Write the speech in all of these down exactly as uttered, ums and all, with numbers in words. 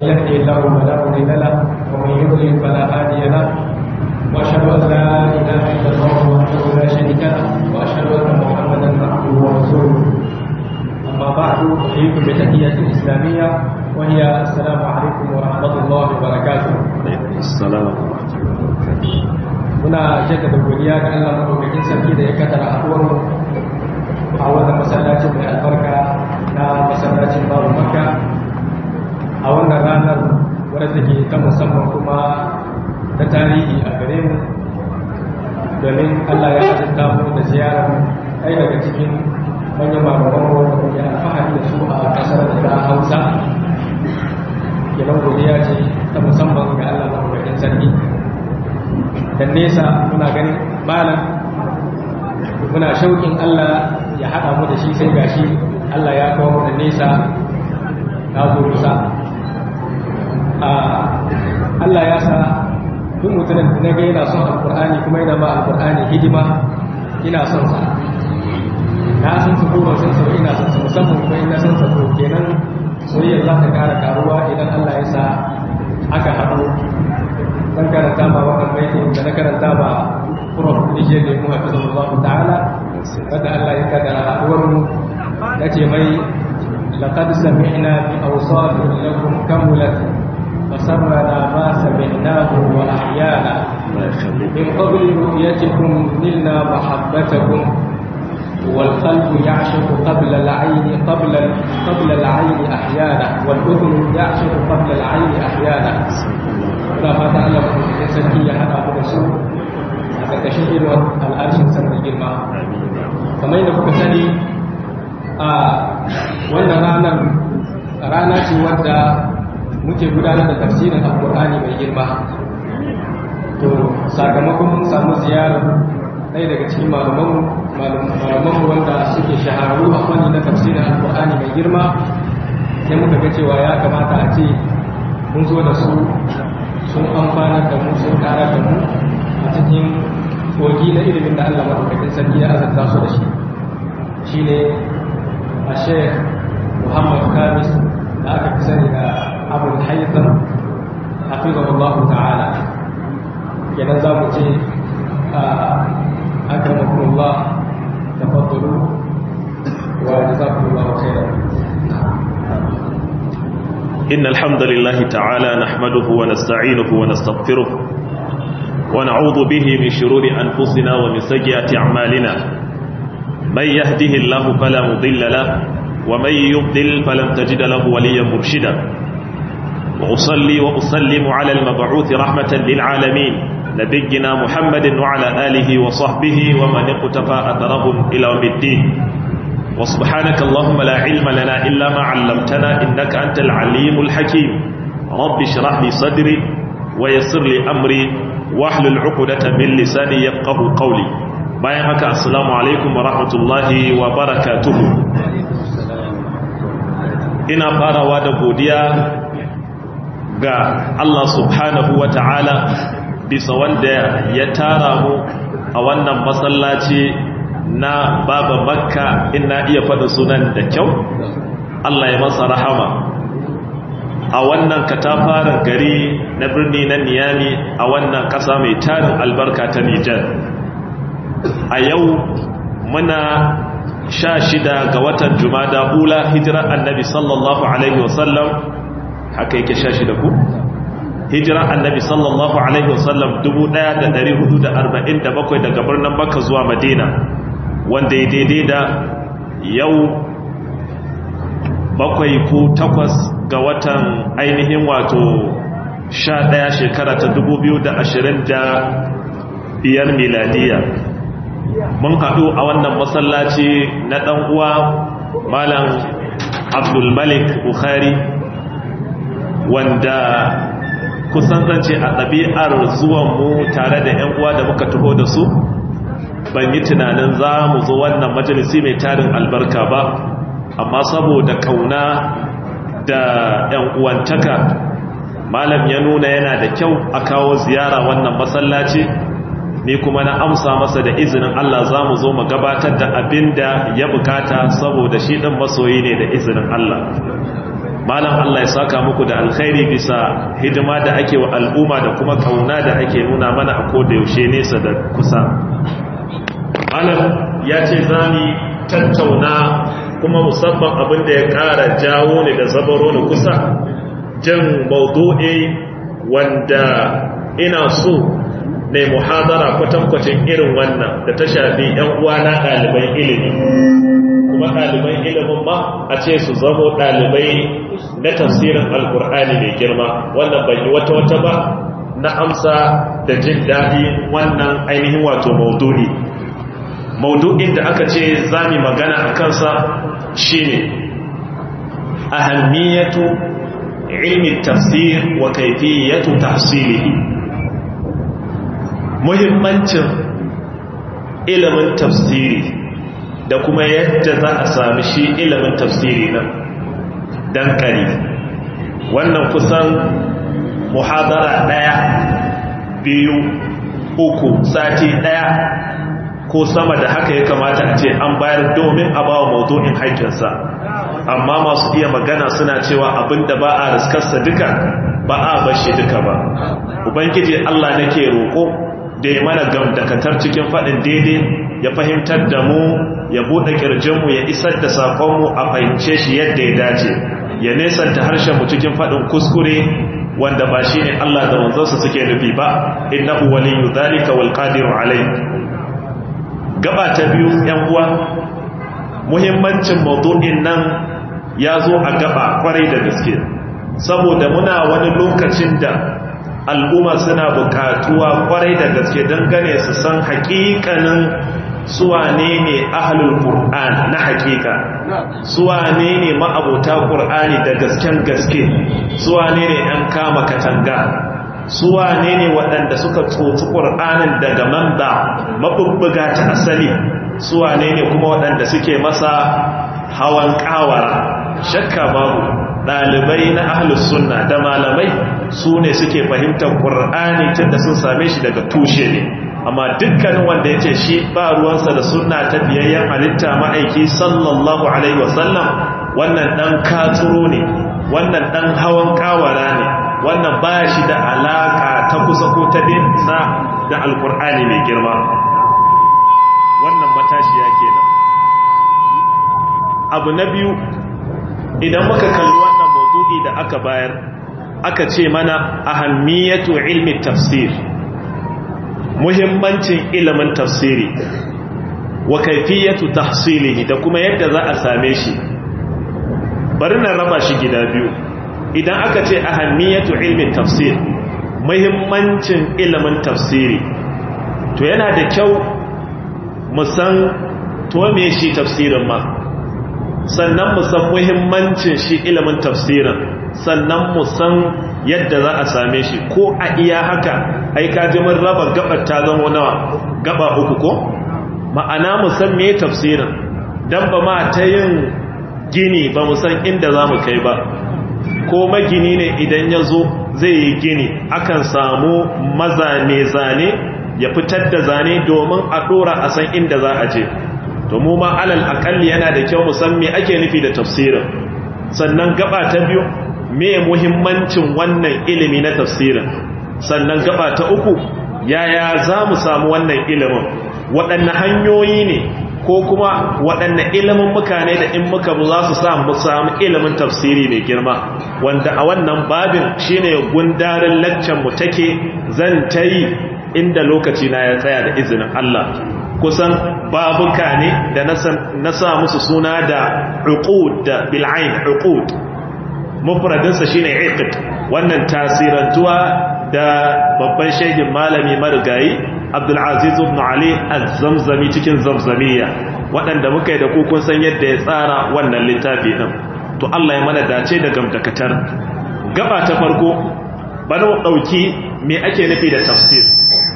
يهدي الله فلا مضل له ومن يضلل فلا هادي له واشهد ان لا اله الا الله وحده لا شريك له واشهد ان محمدا عبده ورسوله اما بعد احييكم بتحيه اسلاميه وهي السلام عليكم ورحمه الله وبركاته. السلام ورحمه الله. muna jaddada godiya ga Allah madaukakin sarki da ya kaddara haɗuwar mu a wannan masallacin mai albarka na masallacin babu makka a wannan ranar wadda take ta musamman kuma ta tarihi a gare mu domin Allah ya halitta mu da ziyarar ɗaya daga cikin manyan malaman wanda muke alfahari da su a ƙasar da ta Hausa. Kenan godiya ce ta musamman ga Allah madaukakin sarki. Da nesa muna ganin malam muna shauƙin Allah ya haɗa mu da shi sai gashi Allah ya kawo mu da nesa na zo kusa. Allah ya sa duk mutumin da na ga yana son alƙur'ani kuma yana ba alƙur'ani hidima ina son sa, na san su kuma san sa ina son sa musamman kuma ina son sa to kenan soyayya za ta ƙara karuwa idan Allah ya sa aka haɗu. Dan karanta ba wannan baitin da na karanta ba Prof Nije ne mu hafiza Allah ta'ala wanda Allah ya kaddara haɗuwar mu yace mai laqad sami'na bi awsafin lakum kamulat فسرنا ما سمعناه وأحيانا من قبل رؤيتكم نلنا محبتكم والقلب يعشق قبل العين قبل قبل العين أحيانا والأذن يعشق قبل العين أحيانا فهذا الله يسكي هذا الرسول هذا تشهير الأرش سر الجرمى كما ينبغي كسني wannan ranar rana ce wadda muke gudanar da tafsirin alkur'ani mai girma. To sakamakon mun samu ziyarar ɗaya daga cikin malamanmu wanda suke shahararru a fanni na tafsirin alkur'ani mai girma, sai muka ga cewa ya kamata a ce mun zo da su sun amfanar da mu sun ƙara da mu a cikin kogi na ilimin da Allah madaukakin sarki ya azarta su da shi. Shine a Sheikh Muhammad Khamis da aka fi sani da أبو الحيثم حفظه الله تعالى. جنازة مجي أكرمكم الله تفضلوا وجزاكم الله خيرا. إن الحمد لله تعالى نحمده ونستعينه ونستغفره ونعوذ به من شرور أنفسنا ومن سيئات أعمالنا. من يهده الله فلا مضل له ومن يضلل فلن تجد له وليا مرشدا. وأصلي وأسلم على المبعوث رحمة للعالمين نبينا محمد وعلى آله وصحبه ومن اقتفى أثرهم إلى يوم الدين. وسبحانك اللهم لا علم لنا إلا ما علمتنا إنك أنت العليم الحكيم. رب اشرح لي صدري ويسر لي أمري واحلل عقدة من لساني يفقه قولي. bayan haka assalamu alaikum wa rahmatullahi wa barakatuhu. Ina farawa da godiya ga Allah subhanahu wa ta'ala bisa wanda ya tara mu a wannan masallaci na Baba Makka, ina iya faɗa sunan da kyau, Allah ya masa rahama, a wannan katafaren gari na birni na Niyami a wannan ƙasa mai tarin albarka ta Nijar. A yau muna sha shida ga watan Jumada Ula, hijirar annabi sallallahu alaihi wasallam, haka yake sha shida ku? Hijirar annabi sallallahu alaihi wasallam dubu ɗaya da ɗari hudu da arba'in da bakwai daga birnin Makka zuwa Madina, wanda ya daidai da yau bakwai ko takwas ga watan ainihin wato sha ɗaya shekara ta dubu biyu da ashirin da biyar miladiya. Mun haɗu a wannan masallaci na ɗan uwa Malam Abdulmalik Bukhari, wanda kusan zance a ɗabi'ar zuwanmu tare da 'yan uwa da muka taho da su ban yi tunanin za mu zo wannan majalisi mai tarin albarka ba, amma saboda kauna da 'yan uwantaka malam ya nuna yana da kyau a kawo ziyara wannan masallaci, ni kuma na amsa masa da izinin Allah za mu zo mu gabatar da abin da ya bukata saboda shi ɗin masoyi ne da izinin Allah. malam Allah ya saka muku da alkhairi bisa hidima da ake wa al'umma da kuma kauna da ake nuna mana a koda yaushe nesa da kusa. Malam ya ce za mu tattauna kuma musamman abin da ya ƙara jawo ni da zabaro ni kusa jan maudu'i wanda ina so ne muhadara kwatankwacin irin wannan da ta shafi ‘yan uwana ɗaliban ilimi, kuma ɗaliban ilimin ma a ce su zamo ɗalibai na tafsirin alkur'ani mai girma. Wannan ban yi wata wata ba na amsa da jin daɗi wannan ainihin wato maudu'i. Maudu'in da aka ce za mu magana a kansa shine ahammiyatu ilmi tafsir wa kaifiyatu tahsilihi, muhimmancin ilimin tafsiri da kuma yadda za a sami shi ilimin tafsiri nan dan kari. Wannan kusan muhadara daya biyu uku sati daya ko sama da haka ya kamata a ce an bayar domin a bawa maudu'in haƙƙinsa, amma masu iya magana suna cewa abinda ba a riskarsa duka ba a bashi duka ba. Ubangiji Allah nake roƙo da ya mana gamdakatar cikin faɗin daidai, ya fahimtar da mu, ya buɗe ƙirjinmu, ya isar da saƙonmu a fahimce shi yadda ya dace, ya nesanta harshenmu cikin faɗin kuskure wanda ba shi ne Allah da manzansa suke nufi ba, innahu waliyyu dhalika wal qadiru alayh. Gaba ta biyu ‘yan uwa, muhimmancin maudu'in nan ya zo a gaba kwarai da gaske, saboda muna wani lokacin da al'umma suna bukatuwa kwarai da gaske don gane su san hakikanin suwane ne ahlul qur'an na hakika, suwane ne ma'abota qur'ani da gasken gaske, suwane ne ‘yan kama katanga, suwane ne waɗanda suka tsotsi qur'anin daga manda mabubbuga ta asali, suwane ne kuma waɗanda suke masa hawan kawara. Shakka babu ɗalibai na ahlus sunna da malamai su ne suke fahimtar qur'ani tunda sun same shi daga tushe ne, amma dukkanin wanda ya ce shi ba ruwansa da sunna ta biyayyen halitta ma'aiki sallallahu alaihi wasallam, wannan ɗan katsuro ne, wannan ɗan hawan kawara ne, wannan ba shi da alaƙa ta kusa ko ta nesa da alƙur'ani mai girma. Wannan matashiya kenan. Abu na biyu, idan muka kalli wannan maudu'i da aka bayar, aka ce mana ahammiyatu ilmi tafsir, muhimmancin ilimin tafsiri, wa kaifiyatu tahsilihi da kuma yadda za a same shi. Bari na raba shi gida biyu. Idan aka ce ahammiyatu ilmi tafsir, muhimmancin ilimin tafsiri, to yana da kyau mu san to me shi tafsirin ma, sannan mu san muhimmancin shi ilimin tafsirin, sannan mu san yadda za a same shi. Ko a iya haka ai ka ji mun raba gabar ta zama nawa, gaba uku ko? Ma'ana mu san me tafsirin, dan ba ma ta yin gini ba mu san inda za mu kai ba. Ko magini ne idan ya zo zai yi gini, akan samu mazane zane ya fitar da zane domin a dora a san inda za a je. To mu ma alal akalli yana da kyau mu san me ake nufi da tafsirin. Sannan gaba ta biyu, me muhimmancin wannan ilimi na tafsirin. Sannan gaba ta uku, yaya za mu samu wannan ilimin, waɗanne hanyoyi ne ko kuma waɗanne ilimin muka ne da in muka za su samu samu ilimin tafsiri mai girma, wanda a wannan babin shine gundarin laccan mu take zan ta yi inda lokaci na ya tsaya da izinin Allah. Kusan babuka ne da na sa musu suna da uqud da bil'ain, uqud mufradinsa shine iqd, wannan tasirantuwa da babban shehin malami marigayi Abdul Aziz ibn Ali al-Zamzami cikin Zamzamiya, waɗanda muka yi da kukun san yadda ya tsara wannan littafi din. To Allah ya mana dace da gamdakatar. Gaba ta farko, bana mu dauki me ake nufi da tafsir.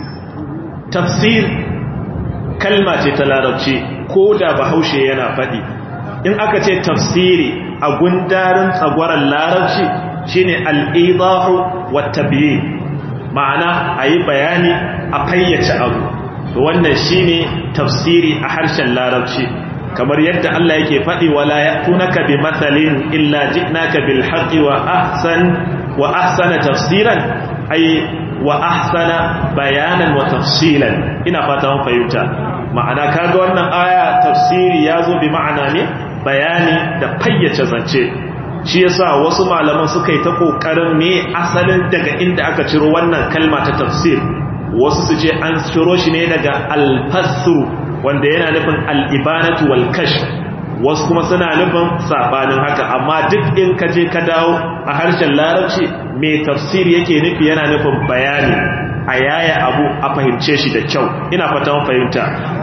Tafsir kalma ce ta larabci, ko da Bahaushe yana faɗi. In aka ce tafsiri a gundarin tsagwaron larabci shine al-idahu wat tabyin, ma'ana ayi bayani a fayyace abu. To wannan shine tafsiri a harshen larabci. kamar yadda Allah yake faɗi wala ya'tunaka bi mathalin illa ji'naka bil haqqi wa ahsan wa ahsana tafsiran ay wa ahsana bayanan wa tafsilan ina fata mun fahimta ma'ana kaga wannan aya tafsiri yazo bi ma'ana ne bayani da fayyace zance shi yasa wasu malaman suka yi ta kokarin ne asalin daga inda aka ciro wannan kalma ta tafsir wasu su ce an ciro shi ne daga al-fasru wanda yana nufin al-ibanatu wal kashf wasu kuma suna nufin sabanin haka amma duk in ka je ka dawo a harshen larabci mai tafsir yake nufi yana nufin bayani a yaya abu a fahimce shi da kyau ina fata mun fahimta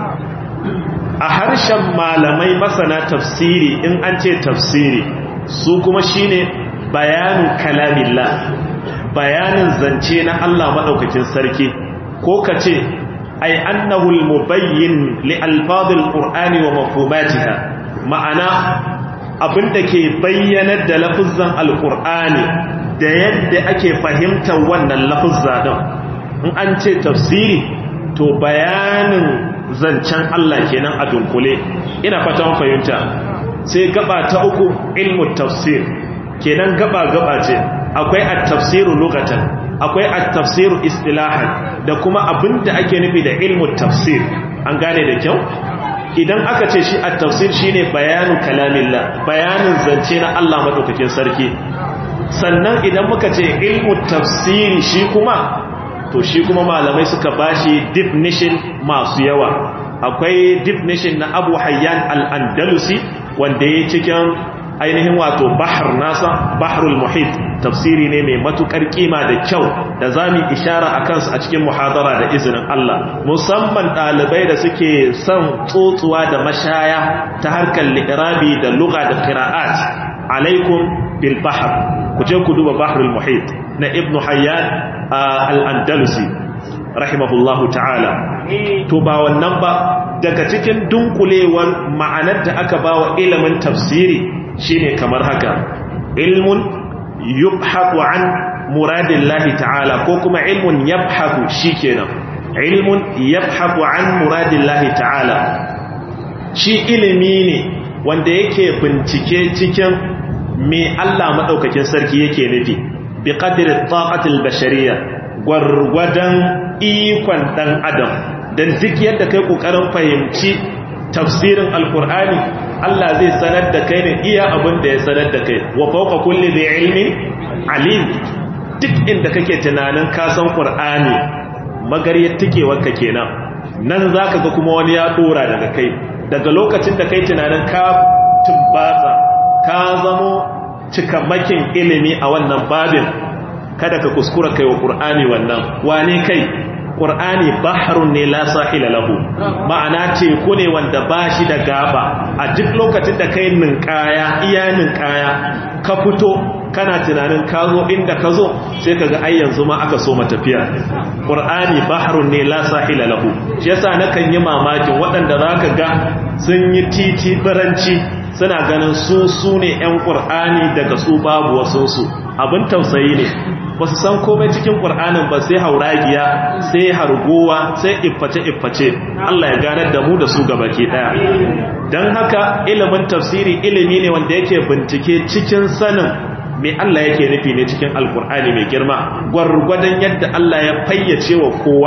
a harshen malamai masana tafsiri in an ce tafsiri su kuma shine bayanin kalamillah bayanin zance na Allah madaukakin sarki ko kace ay annahu almubayyin li alfadhil qur'ani wa mafhumatiha ma'ana abinda ke bayyanar da lafuzzan alqur'ani da yadda ake fahimtar wannan lafuzza din in an ce tafsiri to bayanin zancen Allah kenan a dunkule ina fatan fahimta sai gaba ta uku ilmu tafsir kenan gaba gaba ce akwai at-tafsiru lughatan akwai at-tafsiru istilahan da kuma abinda ake nufi da ilmu tafsir an gane da kyau idan aka ce shi at-tafsir shine bayanu kalamillah bayanin zance na Allah madaukakin sarki sannan idan muka ce ilmu tafsiri shi kuma to shi kuma malamai suka bashi definition masu yawa akwai definition na Abu Hayyan al-Andalusi wanda yake cikin ainihin wato bahr nasa bahrul muhit tafsiri ne mai matukar kima da kyau da zamu ishara akan su a cikin muhadara da izinin Allah musamman dalibai da suke son tsotsuwa da mashaya ta harkar li'irabi da lugha da qira'at alaikum bil bahr ku je ku duba bahrul muhit na Ibn Hayyan al-Andalusi rahimahullahu ta'ala to ba wannan ba daga cikin dunkulewar ma'anar da aka bawa ilimin tafsiri shine kamar haka ilmun yubhathu an muradillahi ta'ala ko kuma ilmun yabhathu shikenan ilmun yabhathu an muradillahi ta'ala shi ilimi ne wanda yake bincike cikin me Allah madaukakin sarki yake nufi bi qadri taqati al-bashariyya gwargwadan ikon dan adam dan duk yadda kai kokarin fahimci tafsirin alqur'ani Allah zai sanar da kai ne iya abin da ya sanar da kai wa fawqa kulli dhi ilmin alim duk inda kake tunanin ka san qur'ani magariyar tikewarka kenan nan zaka ga kuma wani ya dora daga kai daga lokacin da kai tunanin ka tumbatsa ka zamo cikamakin ilimi a wannan babin kada ka kuskura kai wa qur'ani wannan wane kai qur'ani bahrun ne la sahila lahu ma'ana teku ne wanda bashi da gaba a duk lokacin da kai ninkaya iya ninkaya ka fito kana tunanin ka zo inda ka zo sai kaga ai yanzu ma aka so matafiya qur'ani bahrun ne la sahila lahu shi yasa nakan yi mamakin waɗanda zaka ga sun yi titi baranci suna ganin su su ne ƴan qur'ani daga su babu wasunsu abin tausayi ne ba su san komai cikin ƙur'anin ba sai hauragiya sai hargowa sai ifface-ifface Allah ya ganar da mu da su gabaki ɗaya don haka ilimin tafsiri ilimi ne wanda yake bincike cikin sanin me Allah yake nufi ne cikin alƙur'ani mai girma gwargwadon yadda Allah ya fayyace wa kowa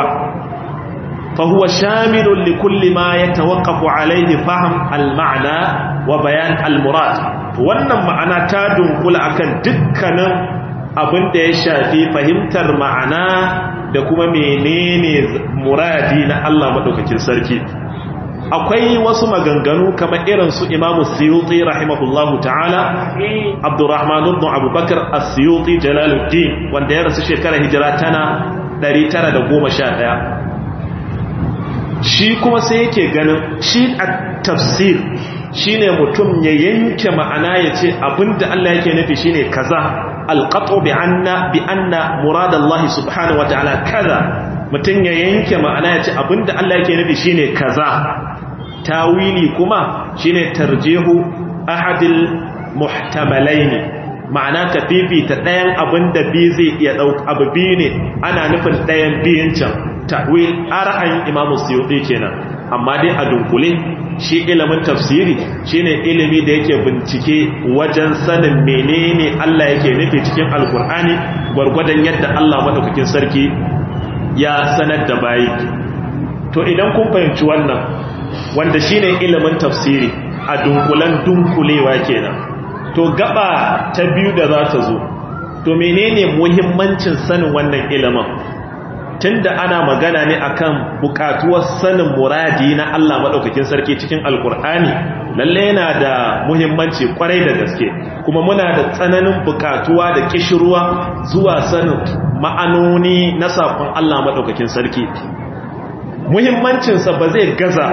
fahuwa shamilun li kulli ma ya tawakkafu alaihi fahim al-ma'ana wa bayan al-murad wannan ma'ana ta dunkula akan dukkanin abin da ya shafi fahimtar ma'ana da kuma menene muradi na Allah madaukakin sarki akwai wasu maganganu kamar irin su Imam Suyuti rahimahullahu ta'ala Abdurrahman ibn Abubakar As-Suyuti Jalaluddin wanda ya rasu shekarar hijira tana ɗari tara da goma sha ɗaya shi kuma sai yake ganin shi at-tafsir shine mutum ya yanke ma'ana ya ce abinda Allah yake nufi shine kaza alqatu bi anna bi anna murad Allah subhanahu wataala kaza mutum ya yanke ma'ana ya ce abinda Allah yake nufi shine kaza tawili kuma shine tarjihu ahadil muhtamalain ma'ana ka fifita ɗayan abinda bi zai iya dauka abu bi ne ana nufin ɗayan biyin can ta'wil a ra'ayin Imam Suyuti kenan amma dai a dunkule shi ilimin tafsiri shine ilimi da yake bincike wajen sanin menene Allah yake nufi cikin alkur'ani gwargwadon yadda Allah madaukakin sarki ya sanar da bayi. To idan kun fahimci wannan, wanda shine ilimin tafsiri a dunkulan dunkulewa kenan, to gaba ta biyu da za ta zo, to menene muhimmancin sanin wannan ilimin? Tunda ana magana ne akan bukatuwar sanin muradi na Allah madaukakin sarki cikin alkur'ani, lalle yana da muhimmanci kwarai da gaske, kuma muna da tsananin bukatuwa da kishirwa zuwa sanin ma'anoni na sakon Allah madaukakin sarki. Muhimmancinsa ba zai gaza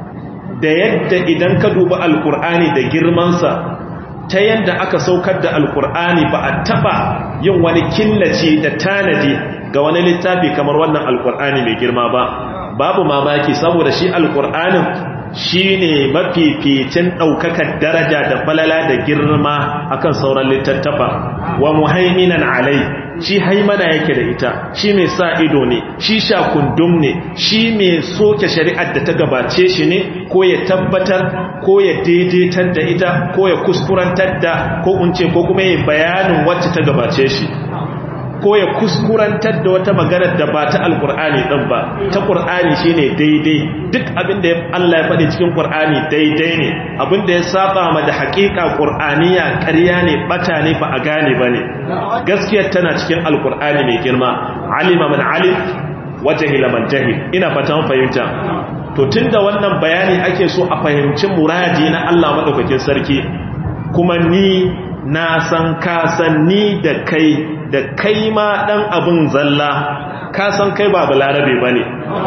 da yadda idan ka duba alkur'ani da girmansa, ta yadda aka saukar da alkur'ani ba a taba yin wani killace da tanadi ga wani littafi kamar wannan alkur'ani mai girma ba. Babu mamaki saboda shi alkur'anin shi ne mafificin ɗaukakar daraja da falala da girma akan sauran littattafa. Wa muhaiminan alai, shi haimana yake da ita, shi mai sa ido ne, shi shakundum ne, shi mai soke shari'ar da ta gabace shi ne, ko ya tabbatar ko ya daidaitar da ita, ko ya kuskurantar da ko kunce ko kuma ya bayanin wacce ta gabace shi, ko ya kuskurantar da wata maganar da ba ta alkur'ani ɗin ba. Ta ƙur'ani shi ne daidai, duk abinda Allah ya faɗi cikin ƙur'ani daidai ne, abinda ya saba ma da haƙiƙa ƙur'aniya ƙarya ne, ɓata ne, ba a gane ba ne. Gaskiyar tana cikin alkur'ani mai girma. Alima man alim wa jahila man jahil, ina fatan fahimta. To tunda wannan bayani ake so a fahimci muradi na Allah madaukakin sarki, kuma ni na san ka san ni da kai da kai ma dan abin zalla ka san kai ba balarabe bane,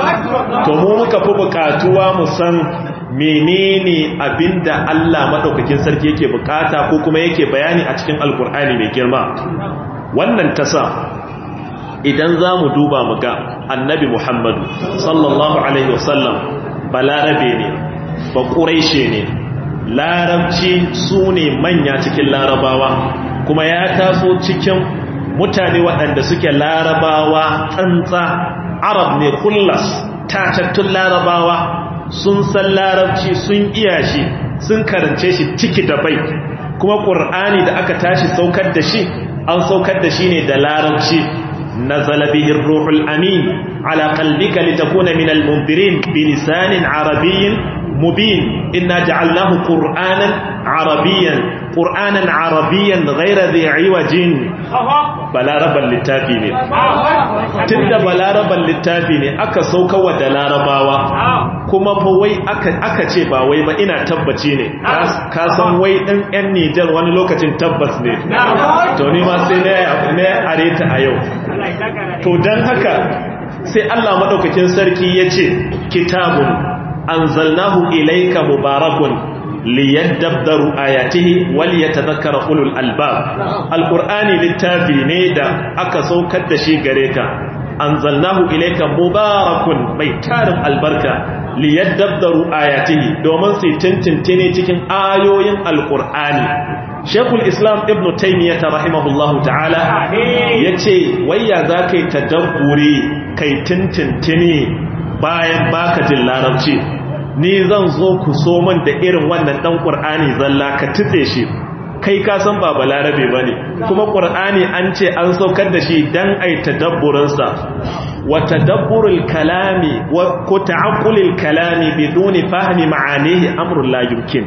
to mu muka fi bukatuwa mu san menene abinda Allah madaukakin sarki yake bukata ko kuma yake bayani a cikin alkur'ani mai girma. Wannan tasa idan zamu duba mu ga annabi Muhammadu sallallahu alaihi wasallam balarabe ne, ba quraishi ne, larabci su ne manya cikin larabawa, kuma ya taso cikin mutane waɗanda suke larabawa tsantsa, arab ne kullas, tatattun larabawa, sun san larabci, sun iya shi, sun karance shi ciki da bai. Kuma ƙur'ani da aka tashi saukar da shi, an saukar da shi ne da larabci. nazala bihi ar-ruhul amin ala qalbika litakuna min al-munzirin bilisanin arabiyyin mubin inna ja'alnahu qur'anan arabiyyan qur'anan arabiyyan ghayra dhi 'iwajin. balaraban littafi ne, tunda balaraban littafi ne aka saukawa da larabawa, kuma fa wai aka ce ba wai ba, ina tabbaci ne, ka san wai ɗan ƴan Nijar wani lokacin tabbas ne, to ni ma sai na areta a yau. To don haka sai Allah maɗaukakin sarki ya ce kitabun anzalnahu ilayka mubarakun liyaddabdaru ayatihi wal yatadhakkara ulul albab. Alqur'ani littafi ne da aka saukar da shi gare ka, anzalnahu ilayka mubarakun, mai tarin albarka, liyaddabdaru ayatihi, domin su tintintine cikin ayoyin alqur'ani. Sheikhul Islam Ibn Taymiyyah rahimahullahu ta'ala yace wayya zakai tadabburi kai tintintini bayan baka jin larabci, ni zan zo ku so man da irin wannan dan Qur'ani zalla ka tutse shi, kai ka san ba balarabe bane, kuma Qur'ani an ce an saukar da shi dan ai tadabburin sa. Wa tadabburul kalami wa ko ta'aqqulil kalami biduni fahmi ma'anihi amrun la yumkin.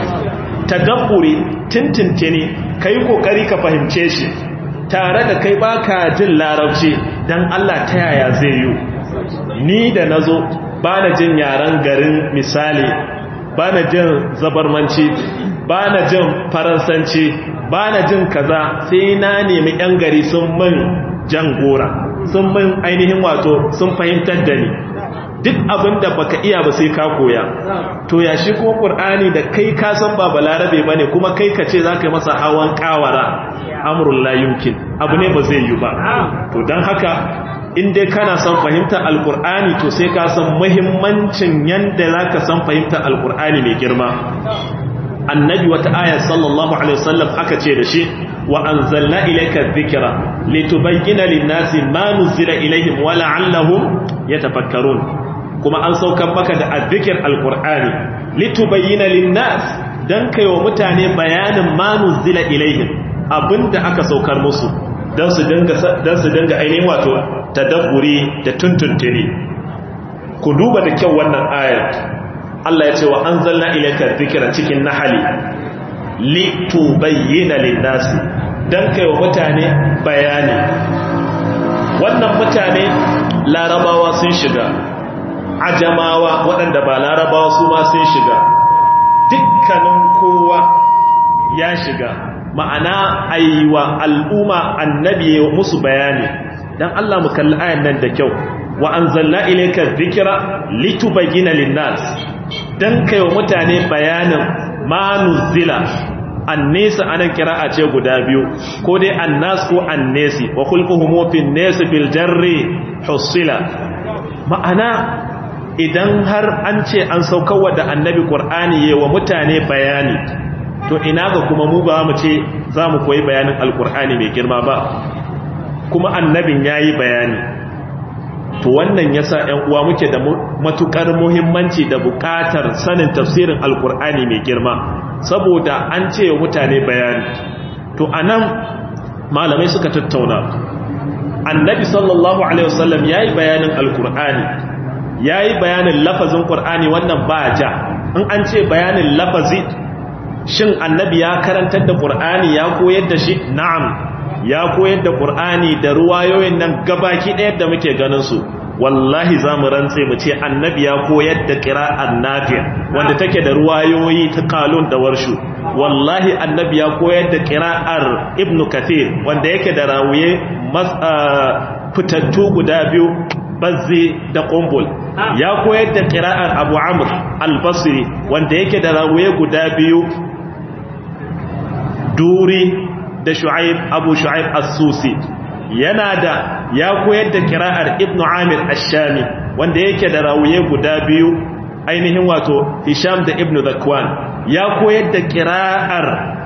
Tadabburi tintintini kai kokari ka fahimce shi tare da kai baka jin larabci, dan Allah ta yaya zai yi? Ni da nazo ba na jin yaren garin misali, ba na jin zabarmanci, ba na jin faransanci, ba na jin kaza, sai na nemi yan gari sun min jan gora, sun min ainihin wato sun fahimtar da ni. Duk abin da baka iya ba sai ka koya. To ya shi ko Qur'ani da kai ka san ba balarabe bane, kuma kai ka ce zaka yi masa hawan kawara, amrul la yumkin, abu ne ba zai yi ba. To dan haka in dai kana son fahimtar alkur'ani, to sai ka san muhimmancin yanda zaka san fahimtar alkur'ani mai girma. Annabi wata aya sallallahu alaihi wasallam aka ce da shi wa anzalna ilayka dhikra litubayyana lin-nasi ma nuzila ilayhim wa la'allahum yatafakkarun. kuma an saukar maka da azzikir alqur'ani litubayyana linnas dan kai wa mutane bayanin ma nuzila ilaihim abinda aka saukar musu dan su dinga dan su dinga ainihin wato tadabburi da tuntuntuni ku duba da kyau wannan ayat Allah ya ce wa anzalna ilayka dhikra cikin nahali litubayyana linnas dan kai wa mutane bayani wannan mutane larabawa sun shiga ajamawa waɗanda ba larabawa su ma sun shiga dukkanin kowa ya shiga ma'ana aiwa al'umma annabi ya musu bayani dan Allah mu kalli ayan nan da kyau wa anzalna ilayka dhikra litubayyana linnas dan kai wa mutane bayanin ma nuzila annisa anan kira'a ce guda biyu ko dai annas ko annesi wa khulquhum fin nas bil jarri husila ma'ana idan har an ce an saukarwa da annabi qur'ani yayin wa mutane bayani to ina ga kuma mu ba mu ce za mu koyi bayanin alqur'ani mai girma ba kuma annabin yayi bayani to wannan yasa ɗan uwa muke da matukar muhimmanci da buƙatar sanin tafsirin alqur'ani mai girma saboda an ce mutane bayani to anan malamai suka tattauna annabi sallallahu alaihi wasallam yayi bayanin alqur'ani yayi bayanin lafazin qur'ani wannan ba ja in an ce bayanin lafazi shin annabi ya karantar da qur'ani ya koyar da shi na'am ya koyar da qur'ani da ruwayoyin nan gabaki ɗaya da muke ganin su wallahi za mu rantse mu ce annabi ya koyar da qira'an nafi' wanda take da ruwayoyi ta qalun da warshu wallahi annabi ya koyar da qira'ar ibnu kathir wanda yake da rawiye fitattu guda biyu bazzi da qumbul ya koyar da qira'ar abu amr al-basri wanda yake da rawiye guda biyu duri da shu'aib abu shu'aib as-susi yana da ya koyar da kira'ar ibnu amir ash-shami wanda yake da rawiye guda biyu ainihin wato hisham da ibnu zakwan ya koyar da kira'ar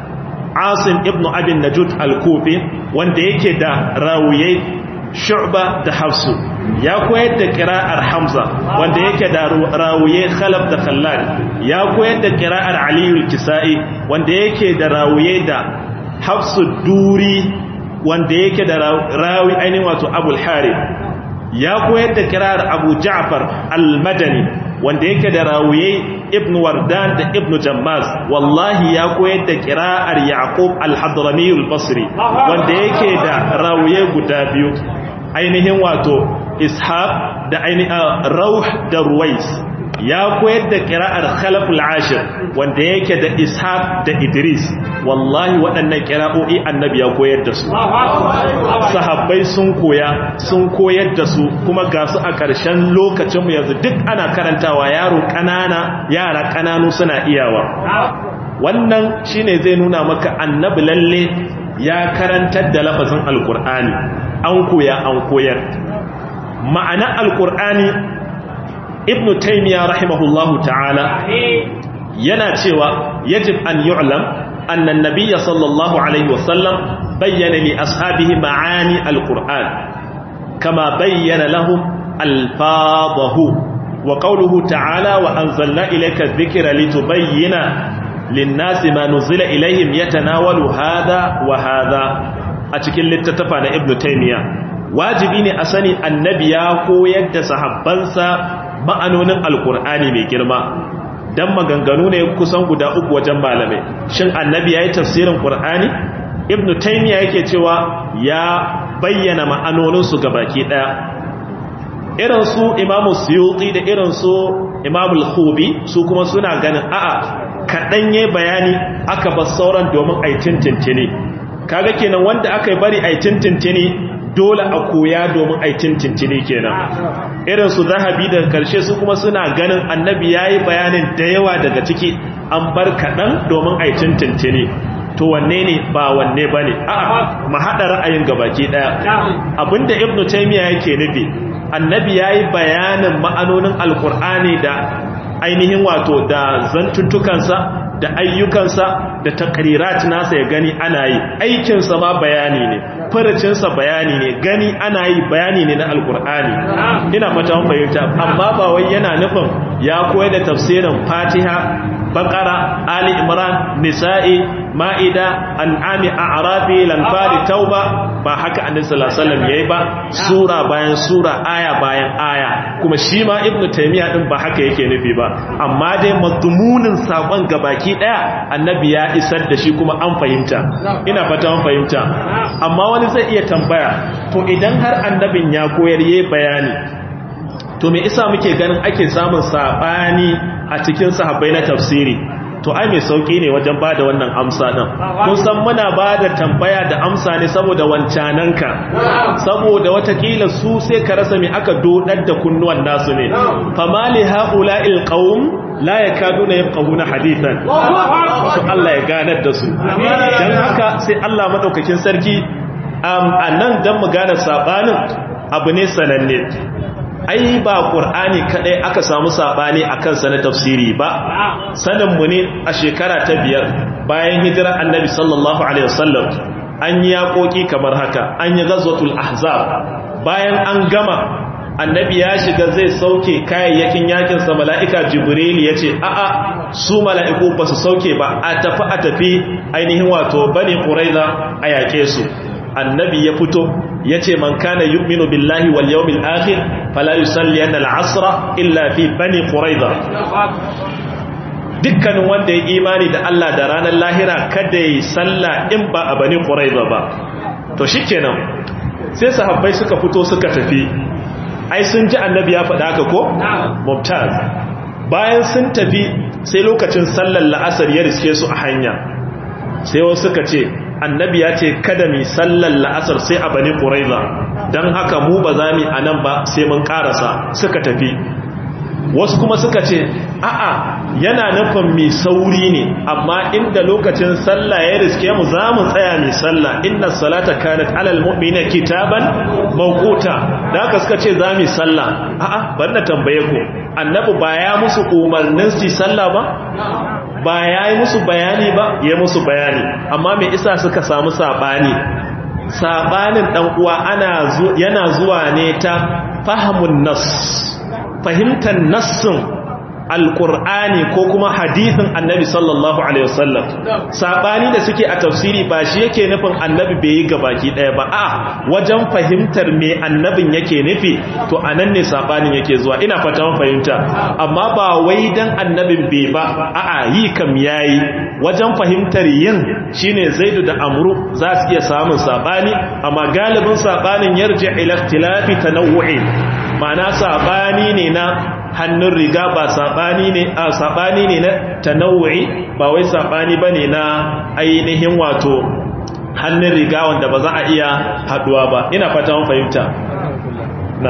asim ibnu abin najud al-kufi wanda yake da rawiye shu'ba da hafsu ya koyar da kira'ar hamza wanda yake da rawiye khalaf da khallad ya koyar da kira'ar ali al-kisai wanda yake da rawiye da hafsu duri wanda yake da rawi ainihin wato abul harith ya koyar da kirar abu ja'far al-madani wanda yake da rawiye ibn wardan da ibn jammaz wallahi ya koyar da kirar yaqub al-hadrami al-basri wanda yake da rawiye guda biyu ainihin wato ishaq da ainihin rauh da ruwais ya koyar da kira'ar khalaf al-ashir wanda yake da ishaq da idris wallahi waɗannan kira'o'i annabi ya koyar da su sahabbai sun koya sun koyar da su kuma ga su a ƙarshen lokacinmu yanzu duk ana karantawa yaro ƙanana yara ƙananu suna iyawa wannan shine zai nuna maka annabi lalle ya karantar da lafazin alkur'ani an koya an koyar ma'ana alkur'ani ibn taymiya rahimahullahu ta'ala yana cewa yajib an yu'lam anna an-nabiy sallallahu alaihi wasallam bayyana li ashabihi ma'ani al-qur'an kama bayyana lahum alfadahu wa qawluhu ta'ala wa anzalna ilayka adh-dhikra litubayyana lin-nasi ma nuzila ilayhim yatanawalu hadha wa hadha a cikin littattafa na ibn taymiya wajibi ne a sani annabi ya koyar da sahabbansa ma'anonin alkur'ani mai girma dan maganganu ne kusan guda uku wajen malamai shin annabi yayi tafsirin qur'ani ibnu taymiya yake cewa ya bayyana ma'anonin su gabaki daya irin su imamu suyuti da irin su imamu al-khubi su kuma suna ganin a'a kadan yayi bayani aka bar sauran domin ai tintintini kaga kenan wanda aka bari ai tintintini dole a koya domin aikin tintini kenan irin su zahabi daga karshe su kuma suna ganin annabi yayi bayanin da yawa daga ciki an bar kadan domin aikin tintini to wanne ne ba wanne bane a'a mu hada ra'ayin gabaki daya abinda ibnu taymiya yake nufi annabi yayi bayanin ma'anonin alqur'ani da ainihin wato da zantuttukansa da ayyukansa da takrirat nasa ya gani ana yi aikinsa ma bayani ne faracinsa bayani ne gani ana yi bayani ne na alkur'ani ina fata mun fahimta amma ba wai yana nufin ya koyar da tafsirin fatiha bakara ali imran nisa'i ma'ida an'ami a'rafi lanfari tauba ba haka annabi sallallahu alaihi wasallam yayi ba sura bayan sura aya bayan aya kuma shi ma ibnu taymiya din ba haka yake nufi ba amma dai mazmunin sakon gabaki daya annabi ya isar da shi kuma an fahimta ina fata an fahimta amma wani zai iya tambaya to idan har annabin ya koyar yayi bayani to me isa muke ganin ake samun sabani a cikin sahabbai na tafsiri to ai mai sauki ne wajen bada wannan amsa din kun san muna bada tambaya da amsa ne saboda wancananka saboda watakila su sai ka rasa me aka dodar da kunnuwan nasu ne famali haula'il qaum la yakaduna yafqahuna hadithan to Allah ya ganar da su dan haka sai Allah madaukakin sarki anan dan mu gane sabanin abu ne sananne ai ba qur'ani kadai aka samu sabani akan sa na tafsiri ba sanin mu ne a shekara ta biyar bayan hijira annabi sallallahu alaihi wasallam an yi yakoki kamar haka an yi ghazwatul ahzab bayan an gama annabi ya shiga zai sauke kayayyakin yakin sa mala'ika jibril yace a a su mala'iku ba su sauke ba a tafi a tafi ainihin wato bani quraiza a yake su annabi ya fito ya ce man kana yu'minu billahi wal yawmil akhir fala yusalli anna al-asra illa fi bani quraiza dukkanin wanda ya imani da Allah da ranar lahira kada yi sallah in ba a bani quraiza ba to shikenan sai sahabbai suka fito suka tafi ai sun ji annabi ya faɗa haka ko mumtaz bayan sun tafi sai lokacin sallar la'asar ya riske su a hanya sai wasu suka ce annabi ya ce kada mi sallar la'asar sai a bani ƙuraiza don haka mu ba za mu a nan ba sai mun ƙarasa suka tafi wasu kuma suka ce a'a yana nufin mai sauri ne amma inda lokacin sallah ya riske mu za mu tsaya mai sallah inna salata kanat alal mu'mina kitaban mawquta da haka suka ce za mu sallah a'a bar na tambaye ku annabi ba ya musu umarnin su sallah ba ba ya yi musu bayani ba ya musu bayani amma mai isa suka samu saɓani saɓanin ɗan'uwa yana zuwa ne ta fahimun nas fahimtar nassin alƙur'ani ko kuma hadithin annabi sallallahu alaihi wasallam saɓani da suke a tafsiri ba shi yake nufin annabi bai yi gabaki ɗaya ba a wajen fahimtar me annabin yake nufi to a nan ne saɓanin yake zuwa ina fata fahimta amma ba wai dan annabin bai ba a'a yi kam yayi wajen fahimtar yin shine zaidu da amru za su iya samun saɓani amma galibin saɓanin yarji ila ikhtilafi tanawwu'i ma'ana saɓani ne na hannun riga ba saɓani ne a saɓani ne na tanawu'i ba wai saɓani ba ne na ainihin wato hannun riga wanda ba za a iya haɗuwa ba ina fata mun fahimta na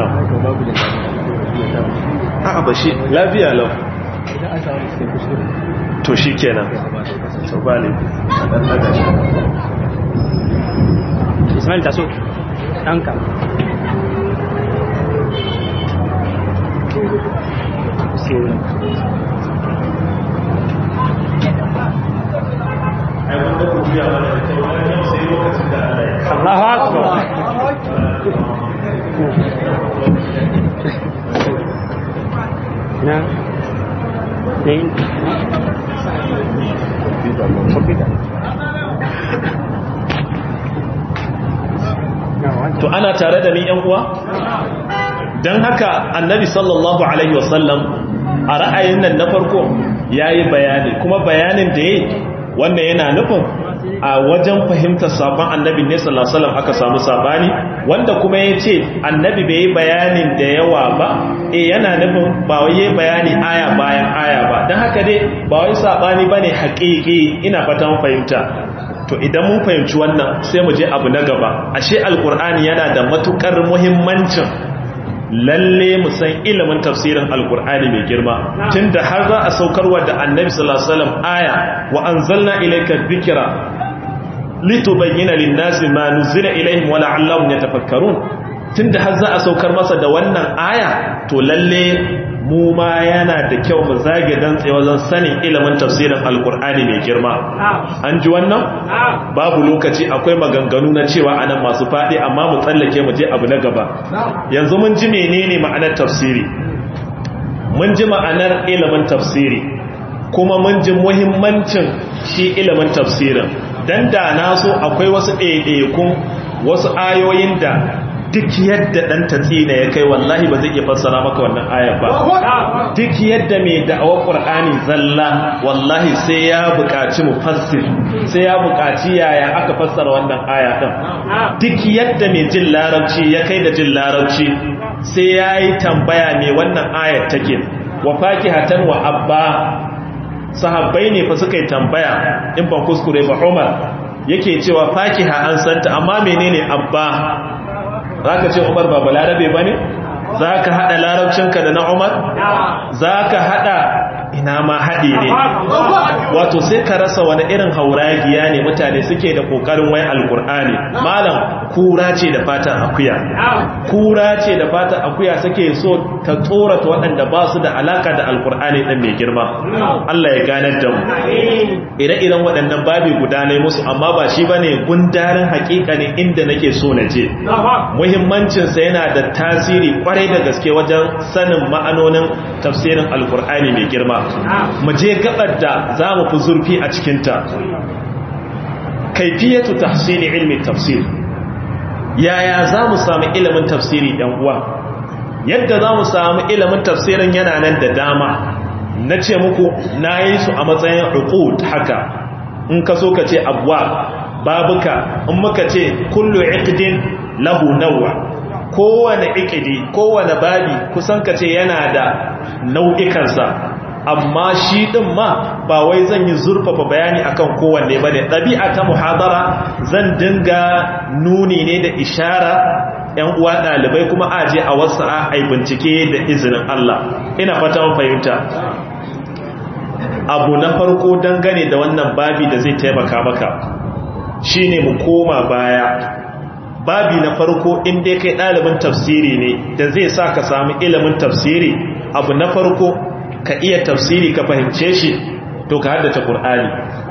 a ba shi lafiya lau to shi kenan so ba ne Ismail taso ɗanka Allahu akbar na nein to ana tare da ni yan uwa dan haka annabi sallallahu alaihi wasallam a ra'ayin nan na farko yayi bayani kuma bayanin da yayi wannan yana nufin a wajen fahimtar sabon annabi ne sallallahu alaihi wasallam aka samu sabani wanda kuma yace annabi bai yi bayanin da yawa ba eh yana nufin ba wai yayi bayani aya bayan aya ba dan haka dai ba wai sabani bane haƙiƙi ina fata mun fahimta to idan mun fahimci wannan sai mu je abu na gaba ashe alqur'ani yana da matukar muhimmancin lalle mu san ilimin tafsirin alkur'ani mai girma tunda har za a saukarwa da annabi sallallahu alaihi wasallam aya wa anzalna ilayka dhikra litubayyana lin-nasi ma nuzila ilayhim wa la'allahum yatafakkarun tunda har za a saukar masa da wannan aya to lalle mu ma yana da kyau mu zage dantse wajen sanin ilimin tafsirin alkur'ani mai girma. An ji wannan? Babu lokaci, akwai maganganu na cewa anan masu faɗi, amma mu tsallake mu je abu na gaba. Yanzu mun ji menene ma'anar tafsiri, mun ji ma'anar ilimin tafsiri, kuma mun ji muhimmancin shi ilimin tafsirin. Dan da na so akwai wasu ɗaiɗaikun wasu ayoyin da duk yadda ɗan tatsina ya kai wallahi ba zai iya fassara maka wannan ayar ba. Duk yadda mai da'awar ƙur'ani zalla wallahi sai ya buƙaci mufassir, sai ya buƙaci yaya aka fassara wannan aya ɗin. Duk yadda mai jin larabci ya kai da jin larabci sai ya yi tambaya mai wannan ayar take. Wa fakihatan wa abba, sahabbai ne fa suka yi tambaya, in ban kuskure ba Umar yake cewa fakiha an santa amma menene abba? Za ka ce Umar ba balarabe ba ne? Za ka haɗa larabcinka da na Umar? Za ka haɗa ina ma haɗe ne? Wato sai ka rasa wani irin hauragiya ne mutane suke da ƙoƙarin wai alƙur'ani. Malam, kura ce da fatan akuya. Kura ce da fatan akuya suke so ta tsorata waɗanda ba su da alaka da alƙur'ani ɗin mai girma. Allah ya ganar da mu. Ire-iren waɗannan babi guda ne musu, amma ba shi ba ne gundarin haƙiƙanin inda nake so na je. Muhimmancinsa yana da tasiri ƙwarai da gaske wajen sanin ma'anonin tafsirin alƙur'ani mai girma. Mu je gabar da za mu fi zurfi a cikinta. Kaifiyatu tahsili ilmi tafsir. Yaya za mu samu ilimin tafsiri ɗan uwa? Yadda za mu samu ilimin tafsirin yana nan da dama. Na ce muku na yi su a matsayin uqud haka. In ka so ka ce abwa, babuka, in muka ce kullu iqdin lahu nawwa. Kowane iqdi, kowane babi kusan ka ce yana da nau'ikansa. Amma shi din ma ba wai zan yi zurfafa bayani akan kowanne bane. Ɗabi'a ta muhadara zan dinga nuni ne da ishara, ‘yan uwa ɗalibai kuma aje a wasu a bincike da izinin Allah. Ina fata mun fahimta. Abu na farko dangane da wannan babi da zai taimaka maka shine mu koma baya. Babi na farko in dai kai ɗalibin tafsiri ne da zai sa ka samu ilimin tafsiri, abu na farko ka iya tafsiri ka fahimce shi, to ka haddace Qur'ani.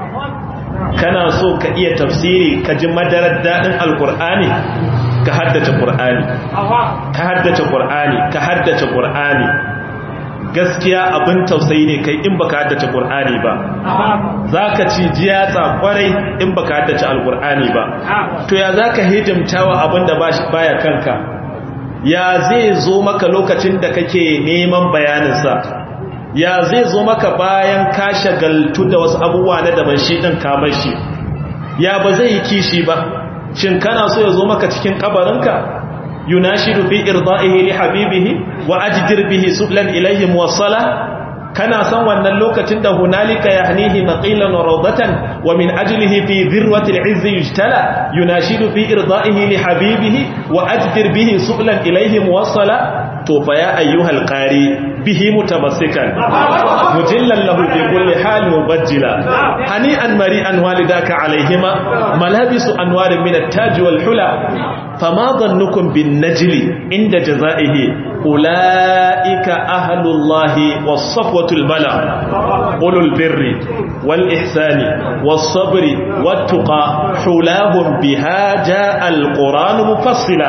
Kana so ka iya tafsiri ka ji madarar daɗin alƙur'ani, ka haddace Qur'ani. Ka haddace Qur'ani, ka haddace Qur'ani. Gaskiya abin tausayi ne kai in baka haddace Qur'ani ba. Zaka ci jiyatsa kwarai in baka haddace alƙur'ani ba. To ya zaka hidimtawa abin da baya kanka? Ya zai zo maka lokacin da kake neman bayaninsa? Ya zai zo maka bayan ka shagaltu da wasu abubuwa na daban shi ɗin kamar shi? Ya ba zai yi kishi ba? Shin kana so ya zo maka cikin kabarinka? Yunashidu fi irda'ihi li habibihi wa ajdir bihi sublan ilayhi muwassala. Kana san wannan lokacin da hunalika yahnihi maqilan wa rawdatan wa min ajlihi fi dhirwati al-'izz yujtala. Yunashidu fi irda'ihi li habibihi wa ajdir bihi sublan ilayhi muwassala. To fa ya ayyuhal qari bihi mutamassikan mujillan lahu fi kulli hal mubajjila hani'an mari'an walidaka alayhima malabisu anwarin min at-taj wal hula fama dhannukum bin najli inda jazaihi ulaika ahlullahi was-safwatul bala ulul birri wal ihsani was-sabri wat-tuqa hulahum biha jaa al-quran mufassila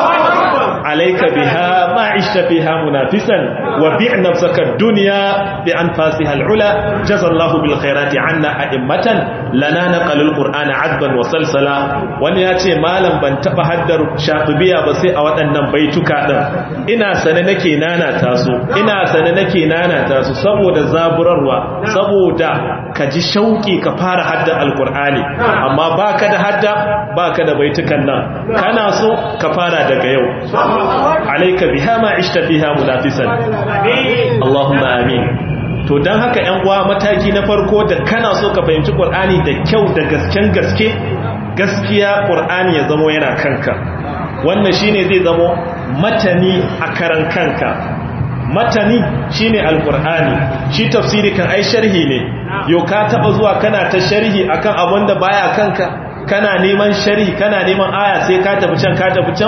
عليك بها ما عشت فيها منافسا وبيع نفسك الدنيا بأنفاسها العلا جزى الله بالخيرات عنا أئمة لنا نقل القرآن عذبا وسلسلا ونياتي مالا بانتبه هدر شاطبية بسيء وأنم بيتك إنا سننكي نانا تاسو إنا سننكي نانا تاسو سبو دا زابرروا سبو دا كجي شوكي كفار حد القرآن أما باك دا حد باك دا بيتك النا كناسو كفار دا غيو عليك بها ما عشت فيها منافسا اللهم آمين. To dan haka ƴan uwa mataki na farko da kana so ka fahimci Qur'ani da kyau da gasken gaske, gaskiya Qur'ani ya zamo yana kanka. Wannan shine zai zamo matani a karan kanka. Matani shine Al-Qur'ani. Shi tafsiri kan ai sharhi ne. Yo ka taba zuwa kana ta sharhi akan abin da baya kanka, kana neman sharhi, kana neman aya sai ka tafi can ka tafi can.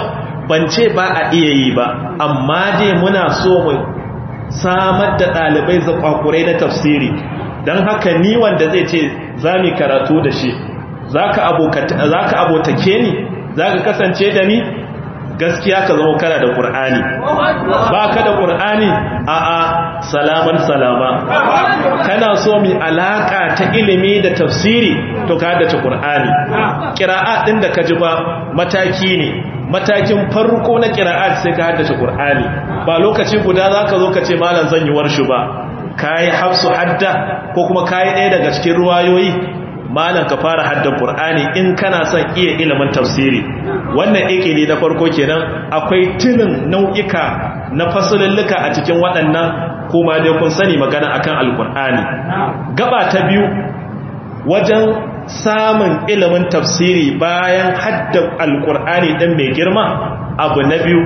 ban ce ba a iya yi ba amma dai muna so mu samar da ɗalibai zakwakurai na tafsiri don haka ni wanda zai ce za mu karatu da shi za ka abotake ni za ka kasance da ni gaskiya ka zama kana da ƙur'ani ba ka da ƙur'ani a a salaman salama kana so mai alaƙa ta ilimi da tafsiri to ka da ta ƙur'ani ƙira'a ɗin da ka ji ba mataki ne matakin farko na ƙira'a sai ka haddace ƙur'ani ba lokaci guda za ka zo ka ce malam zan yi warshu ba ka yi hafsu hadda ko kuma ka yi ɗaya daga cikin ruwayoyi malam ka fara haddan Qur'ani in kana son iya ilimin tafsiri wannan ikili na farko kenan akwai tunin nau'ika na fasalulluka a cikin waɗannan kuma dai kun sani magana akan alqur'ani gaba ta biyu wajen samun ilimin tafsiri bayan haddan alqur'ani din mai girma abu na biyu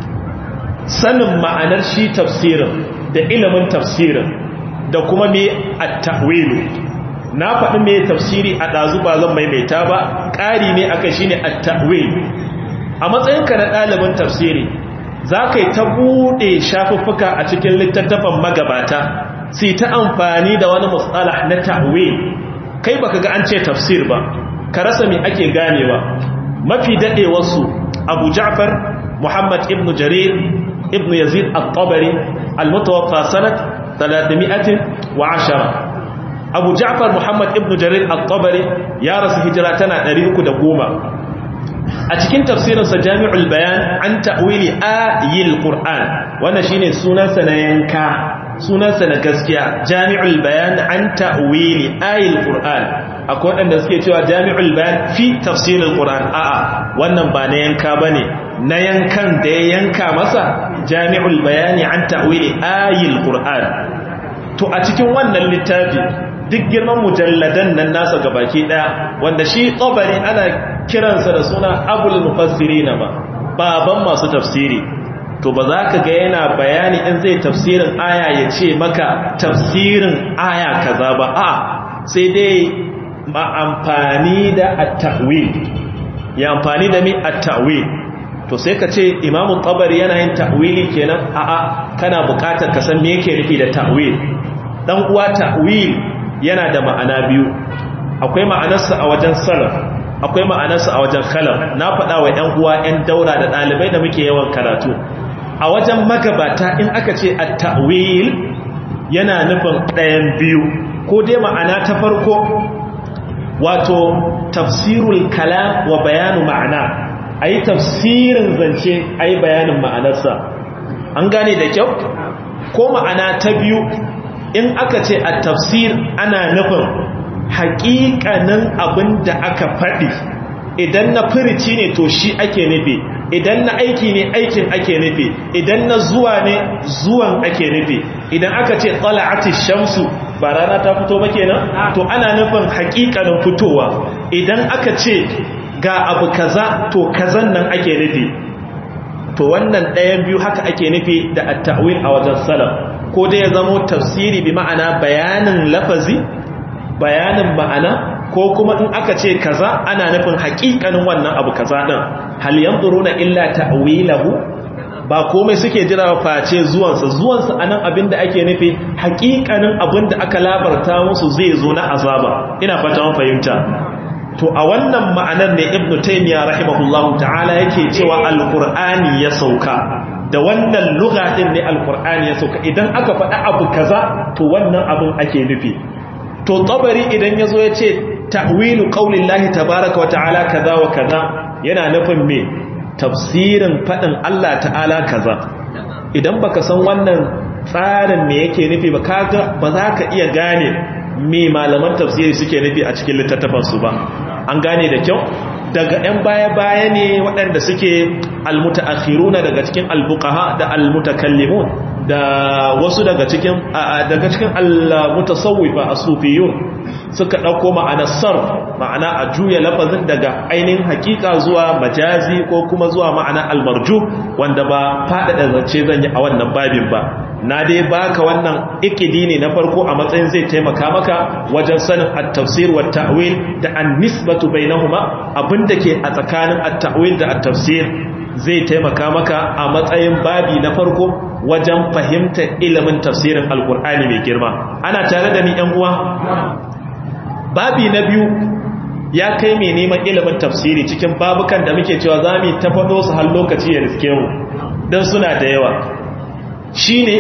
sanin ma'anar shi tafsirin da ilimin tafsirin da kuma me at-ta'wilu na faɗi mai tafsiri a ɗazu ba zan maimaita ba ƙari ne aka shi ne at-ta'wil a matsayinka na ɗalibin tafsiri za ka yi ta buɗe shafuffuka a cikin littattafan magabata sai ta amfani da wani matsala na ta'wil kai baka ga an ce tafsir ba ka rasa me ake ganewa mafi daɗewarsu abu ja'far muhammad ibn jarir ibn yazid at-tabari al-mutawaffa sanat thalathami'a wa ashara abu ja'far muhammad ibn jarir al-tabari ya rasu hijira tana ɗari uku da goma. a cikin tafsirinsa jami'ul bayan an ta'wili ayil qur'an wannan shine sunansa na yanka sunansa na gaskiya jami'ul bayan an ta'wili ayil qur'an akwai wanda suke cewa jami'ul bayan fi tafsiril qur'an a'a wannan ba na yanka bane na yankan da ya yanka masa jami'ul bayani an ta'wili ayil qur'an to a cikin wannan littafi duk girman mujalladan nan nasa gabaki daya wanda shi tabari ana kiransa da suna abul mufassirin ba baban masu tafsiri to ba za ka ga yana bayani in zai tafsirin aya ya ce maka tafsirin aya kaza ba a sai dai ma amfani da at-ta'wil ya amfani da mi at-ta'wil to sai ka ce imamu tabari yana yin ta'wili kenan a a kana bukatar ka san me yake nufi da ta'wil dan uwa ta'wil yana da ma'ana biyu akwai ma'anarsa a wajen salaf akwai ma'anarsa a wajen khalaf na faɗa wa ƴan uwa ƴan daura da ɗalibai da muke yawan karatu a wajen magabata in aka ce at-ta'wil yana nufin ɗayan biyu ko dai ma'ana ta farko wato tafsirul kalam wa bayanu ma'ana ayi tafsirin zance ayi bayanin ma'anarsa an gane da kyau ko ma'ana ta biyu in aka ce a tafsir ana nufin haƙiƙanin abin da aka faɗi idan na firici ne to shi ake nufi idan na aiki ne aikin ake nufi idan na zuwa ne zuwan ake nufi idan aka ce tsala'ati shamsu ba rana ta fito ba kenan to ana nufin haƙiƙanin fitowa idan aka ce ga abu kaza to kazan nan ake nufi to wannan ɗayan biyu haka ake nufi da at-ta'wil a wajen salaf ko dai ya zamo tafsiri bi ma'ana bayanin lafazi bayanin ma'ana ko kuma in aka ce kaza ana nufin haƙiƙanin wannan abu kaza din hal yanzuruna illa ta'wilahu ba komai suke jira face zuwansa zuwansa anan abinda ake nufi haƙiƙanin abinda aka labarta musu zai zo na azaba ina fata mun fahimta to a wannan ma'anar ne ibnu taymiya rahimahullahu ta'ala yake cewa alqur'ani ya sauka da wannan lugha din ne alqur'ani ya sauka idan aka faɗa abu kaza to wannan abin ake nufi to tabari idan yazo yace ta'wilu qaulillahi tabaaraka wa ta'ala kaza wa kaza yana nufin me tafsirin fadin Allah ta'ala kaza idan baka san wannan tsarin me yake nufi ba kaga ba za ka iya gane me malaman tafsiri suke nufi a cikin littattafan su ba an gane da kyau daga ‘yan baya-baya ne waɗanda suke almutaakhiruna daga cikin alfuqaha da almutakallimun da wasu daga cikin daga cikin almutasawwifa as-sufiyun suka ɗauko ma'anar sarf ma'ana a juya lafazin daga ainihin hakika zuwa majazi ko kuma zuwa ma'ana almarju wanda ba faɗaɗa zance zan yi a wannan babin ba na dai baka wannan ikidi ne na farko a matsayin zai taimaka maka wajen sanin at-tafsir wa at-ta'wil da an-nisbatu bainahuma abinda ke a tsakanin at-ta'wil da at-tafsir zai taimaka maka a matsayin babi na farko wajen fahimtar ilimin tafsirin alkur'ani mai girma. Ana tare da ni yan uwa? Babi na biyu ya kai mai neman ilimin tafsiri cikin babukan da muke cewa za mu ta faɗo su har lokaci ya riske mu don suna da yawa, shine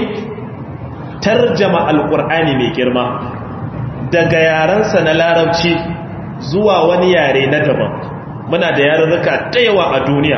tarjama alkur'ani mai girma daga yarensa na larabci zuwa wani yare na daban. Muna da yarurruka da yawa a duniya,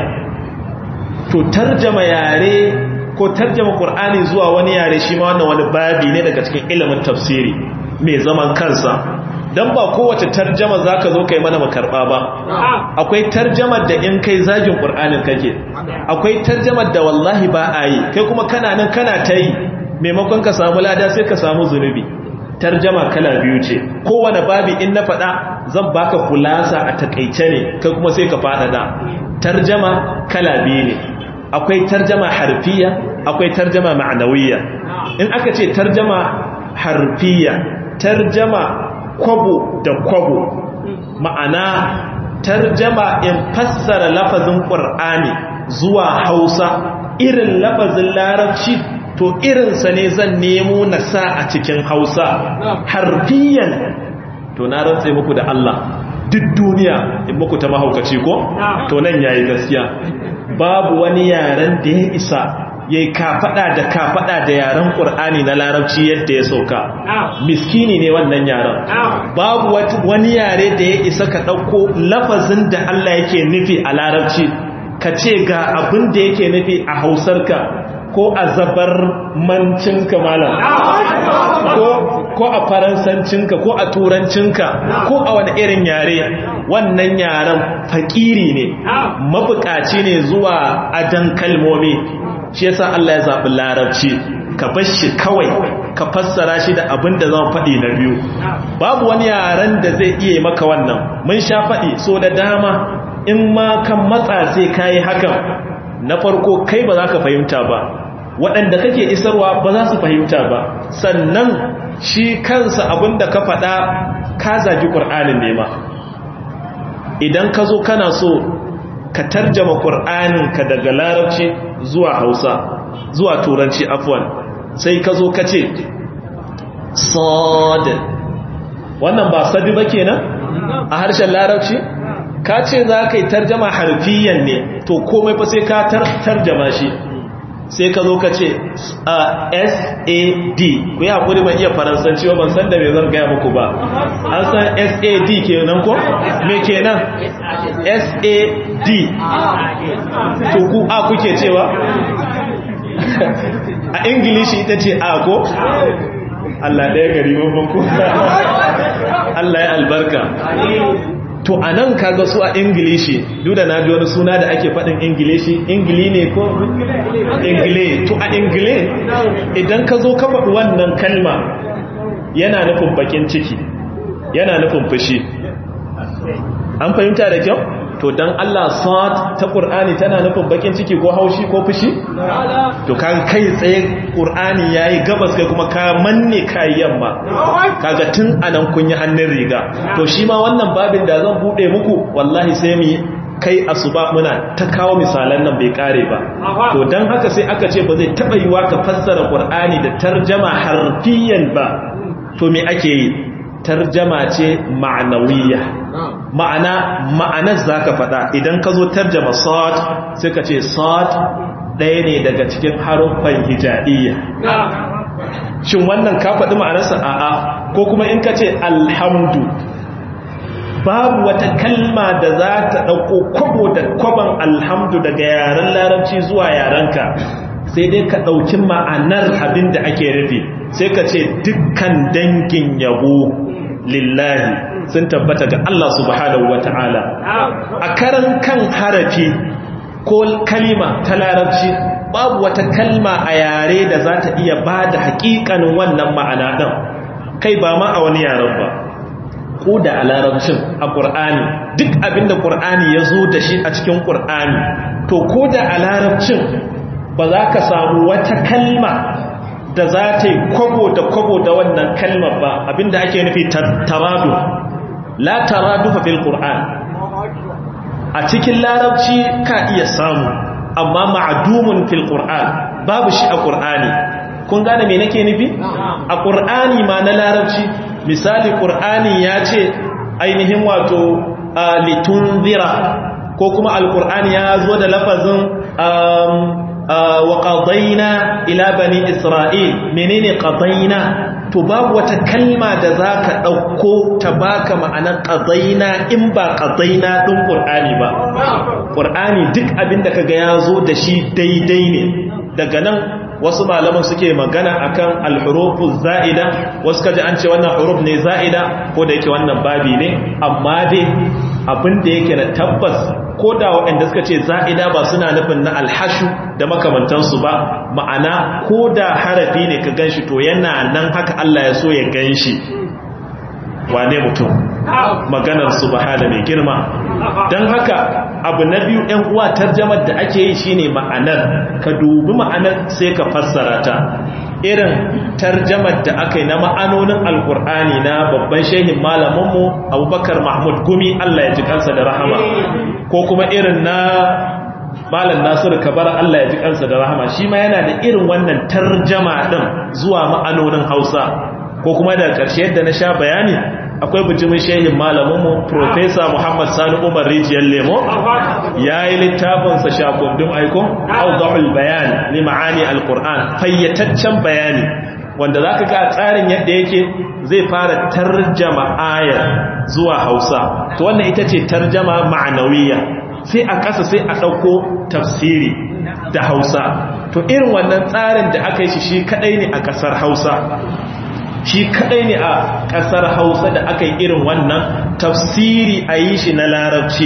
to tarjama yare ko tarjama qur'ani zuwa wani yare shi ma wannan wani babi ne daga cikin ilimin tafsiri mai zaman kansa. dan ba kowace tarjama zaka zo kai mana makarba ba. Akwai tarjamar da in kai zagin qur'anin kake, akwai tarjamar da wallahi ba a yi, kai kuma kana nan kana ta yi, maimakon ka samu lada sai ka samu zunubi. Tarjama kala biyu ce, kowane babi in na faɗa zan baka kulasa a takaice ne, kai kuma sai ka faɗaɗa. Tarjama kala biyu ne, akwai tarjama harfiya, akwai tarjama ma'anawiyya. In aka ce tarjama harfiya, tarjama kwabo da kwabo, ma'ana tarjama in fassara lafazin ƙur'ani zuwa Hausa irin lafazin Larabci, to irinsa ne zan nemo na sa a cikin Hausa harfiyan. To na rantse muku da Allah, duk duniya in muku ta mahaukaci ko to nan yayi gaskiya. Babu wani yaren da ya isa yayi kafada da kafada da yaren Qur'ani na Larabci yadda ya sauka. Miskini ne wannan yaren. Babu wani yare da ya isa ka dauko lafazin da Allah yake nufi a Larabci ka ce ga abin da yake nufi a Hausarka ko a zabar mancinka malam, ko ko a faransancinka ko a turancinka ko a wani irin yare. Wannan yaren fakiri ne, mabukaci ne zuwa adan kalmomi. Shi yasa Allah ya zaɓi Larabci, ka bar shi kawai ka fassara shi da abin da zan faɗi na biyu. Babu wani yaren da zai iya maka wannan. Mun sha faɗi so da dama, in ma kan matsa sai kayi hakan, na farko kai ba za ka fahimta ba, waɗanda kake isarwa ba za su fahimta ba, sannan shi kansa abinda ka faɗa ka zagi ƙur'anin nema. Idan ka zo kana so ka tarjama ƙur'aninka daga Larabci zuwa Hausa zuwa Turanci afwan, sai ka zo ka ce sad, wannan ba sadi ba kenan a harshen Larabci? Ka ce za ka yi tarjama harfiyan ne, to komai fa sai ka tarjama shi. Sai ka zo ka ce S A D, ku yi haƙuri ban iya faransanci ba, ban san da mai zan gaya muku ba. An san S A D kenan ko? Me kenan? S A D. To ku A kuke cewa? A Ingilishi ita ce A ko? Allah ɗaya gari babban ku. Allah ya albarka. To a nan kaga su a Ingilishi, duk da na ji wani suna da ake faɗin Ingilishi, Ingili ne ko? Ingile. To a Ingile, idan ka zo ka faɗi wannan kalma, yana nufin bakin ciki, yana nufin fushi. An fahimta da kyau? To don Allah sa'ad ta ƙur'ani tana nufin bakin ciki ko haushi ko fushi? To kan kai tsaye ƙur'ani ya yi gabas kai kuma ka manne kayi yamma, kaga tun anan kun yi hannun riga. To shi ma wannan babin da zan buɗe muku wallahi sai mu kai asuba muna ta kawo misalan nan bai kare ba. To don haka sai aka ce ba zai taɓa yiwa ka fassara ƙur'ani da tarjama harfiyan ba. To me ake yi? Tarjama ce ma'anawiyya, ma'ana ma'anar zaka faɗa. Idan ka zo tarjama sad sai ka ce sad ɗaya ne daga cikin haruffan hijaiyya. Shin wannan ka faɗi ma'anarsa? A'a. Ko kuma in ka ce alhamdu, babu wata kalma da za ta ɗauko kwabo da kwaban alhamdu daga yaren Larabci zuwa yarenka, sai dai ka ɗauki ma'anar abin da ake rufi. Sai ka ce dukkan dangin yabo lillahi sun tabbata ga Allah subhanahu wa ta'ala. A karan kan harafi ko kalima ta Larabci, babu wata kalma a yare da za ta iya ba da haƙiƙanin wannan ma'ana ɗin, kai ba ma a wani yaren ba. Ko da a Larabcin a ƙur'ani, duk abinda ƙur'ani ya zo da shi a cikin ƙur'ani, to ko da a Larabcin ba za ka samu wata kalma da za ta yi kwabo da kwabo da wannan kalmar ba. Abinda ake nufi taradu, la taradu fa fil Qur'an. A cikin Larabci ka iya samu, amma ma'dumun fil qur'an babu shi a qur'ani. kun gane me nake nufi a qur'ani ma na larabci misali qur'ani ya ce ainihin wato litunzira ko kuma alqur'ani ya zo da lafazin wa qadayna ila bani isra'il menene qadayna to babu wata kalma da zaka dauko ta baka ma'anar qadayna in ba qadayna din qur'ani ba qur'ani duk abinda kaga yazo da shi daidai ne. daga nan wasu malaman suke magana akan al-hurufu za'ida wasu kaje an ce wannan huruf ne za'ida ko da yake wannan babi ne amma dai abinda yake na tabbas ko da waɗanda suka ce za'ida ba suna nufin na alhashu da makamantansu ba ma'ana ko da harafi ne ka ganshi to yana nan haka Allah ya so ya ganshi wane mutum maganar subhana mai girma. don haka abu na biyu ɗan uwa tarjamar da ake yi shine ma'anar ka dubi ma'anar sai ka fassara ta irin tarjamar da aka yi na ma'anonin alkur'ani na babban shehin malaminmu abubakar mahmud gumi Allah ya ji kansa da rahama ko kuma irin na malam nasiru kabar Allah ya ji kansa da rahama shi ma yana da irin wannan tarjama din zuwa ma'anonin hausa ko kuma da ƙarshe yadda na sha bayani akwai bijimin shehin malaminmu Profesa Muhammad Sani Umar Rijiyar Lemo ya yi littafinsa shakundun aiko Awdahul Bayan li ma'ani al-Qur'an fayyataccen bayani wanda za ka ga tsarin yadda yake zai fara tarjama ayar zuwa Hausa to wannan ita ce tarjama ma'anawiyya sai a ƙasa sai a ɗauko tafsiri da Hausa to irin wannan tsarin da aka yi shi shi kaɗai ne a ƙasar Hausa shi kadai ne a kasar Hausa da aka yi irin wannan tafsiri a yi shi na larabci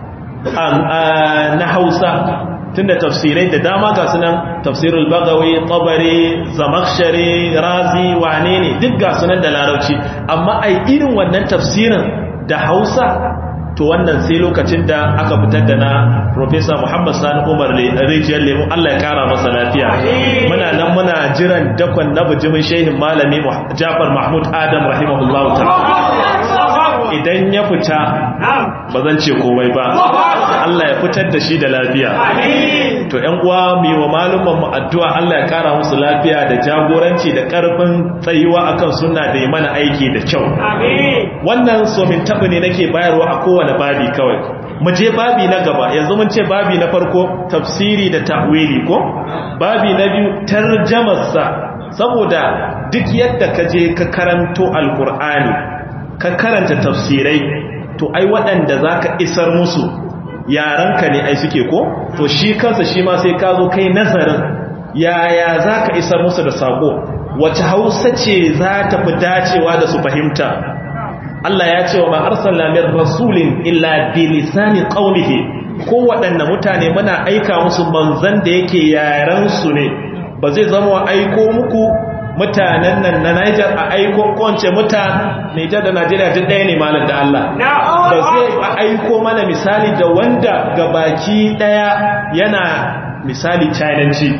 na Hausa tunda tafsirai da dama ga sunan tafsirul Bagawi, Tabari, Zamakhshari, Razi, wane ne duk ga sunan da larabci amma ai irin wannan tafsirin da Hausa to wannan sai lokacin da aka fitar da na Professor Muhammad Sani Umar Rijiyar Lemo Allah ya kara masa lafiya muna nan muna jiran dakon na bijimin shehin malami Jafar Mahmud Adam rahimahullahu ta'ala idan ya fita ba zan ce komai ba Allah ya fitar da shi da lafiya to ƴan uwa mu wa malumman mu addu'a Allah ya kara musu lafiya da jagoranci da karfin tsayuwa akan sunna da yi mana aiki da kyau wannan so min tabi ne nake bayarwa a kowane babi kawai mu je babi na gaba yanzu mun ce babi na farko tafsiri da ta'wili ko babi na biyu tarjamarsa saboda duk yadda ka je ka karanto alkur'ani ka karanta tafsirai to ai waɗanda zaka isar musu yaranka ne ai suke ko to shi kansa shi ma sai ka zo kai nazarin yaya zaka isar musu da sako wace Hausa ce za ta fi dacewa da su fahimta Allah ya ce wa ma arsalna min rasulin illa bi lisani qaumihi ko waɗanne mutane muna aika musu manzon da yake yaran su ne ba zai zama aiko muku mutanen nan na Niger a aiko konce muta Niger da Najeriya duk ɗaya ne malam da Allah ba zai aiko mana misali da wanda gabaki ɗaya yana misali Chinanci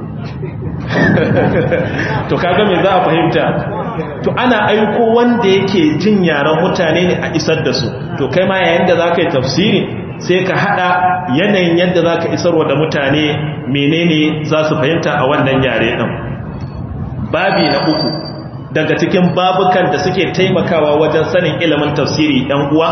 to kaga me za a fahimta to ana aiko wanda yake jin yaran mutane ne a isar da su to kai ma yayin da zaka yi tafsiri sai ka hada yanayin yadda zaka isarwa da mutane menene za su fahimta a wannan yare din babi na uku daga cikin babukan da suke taimakawa wajen sanin ilimin tafsiri ɗan uwa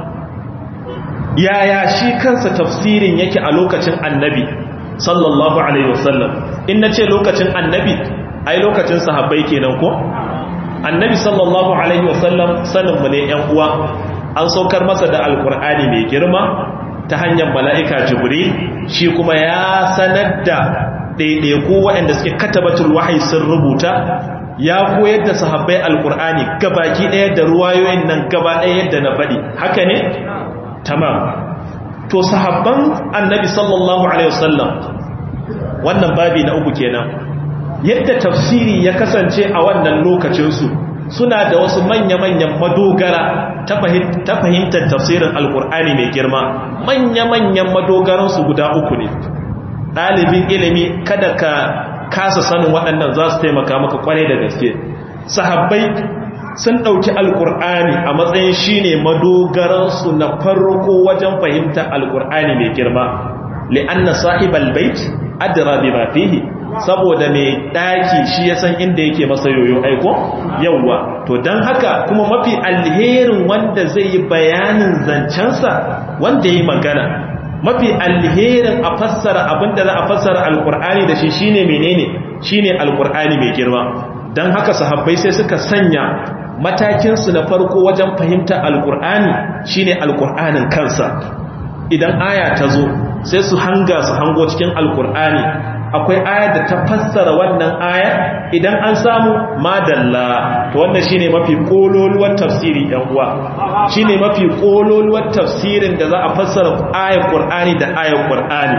yaya shi kansa tafsirin yake a lokacin annabi sallallahu alaihi wasallam in nace lokacin annabi ai lokacin sahabbai kenan ko annabi sallallahu alaihi wasallam sanin mu ne yan uwa an saukar masa da alkur'ani mai girma ta hanyar mala'ika jibril shi kuma ya sanar da ɗaiɗaiku waɗanda suke katabatul wahayi sun rubuta ya koyar da sahabbai alkur'ani gabaki ɗaya da ruwayoyin nan gaba ɗaya yadda na faɗi haka ne tamam to sahabban annabi sallallahu alaihi wasallam wannan babi na uku kenan yadda tafsiri ya kasance a wannan lokacinsu suna da wasu manya-manyan madogara ta fahimtar tafsirin alkur'ani mai girma manya-manyan madogaransu guda uku ne ɗalibin ilimi kada ka kasa sanin waɗannan za su taimaka maka kwarai da gaske sahabbai sun ɗauki alkur'ani a matsayin shine madogaransu na farko wajen fahimtar alkur'ani mai girma li'anna sahibal bait adra bima fihi saboda mai daki shi ya san inda yake masa yoyo aiko yawa to dan haka kuma mafi alherin wanda zai yi bayanin zancensa wanda yayi magana mafi alherin a fassara abinda za a fassara alqur'ani da shi shine menene shine alqur'ani mai girma dan haka sahabbai sai suka sanya matakinsu na farko wajen fahimta alqur'ani shine alqur'anin kansa idan aya ta zo sai su hanga su hango cikin alqur'ani akwai aya da ta fassara wannan aya idan an samu madalla to wannan shine mafi kololuwar tafsiri ɗan uwa shine mafi kololuwar tafsirin da za a fassara ayar Qur'ani da ayar Qur'ani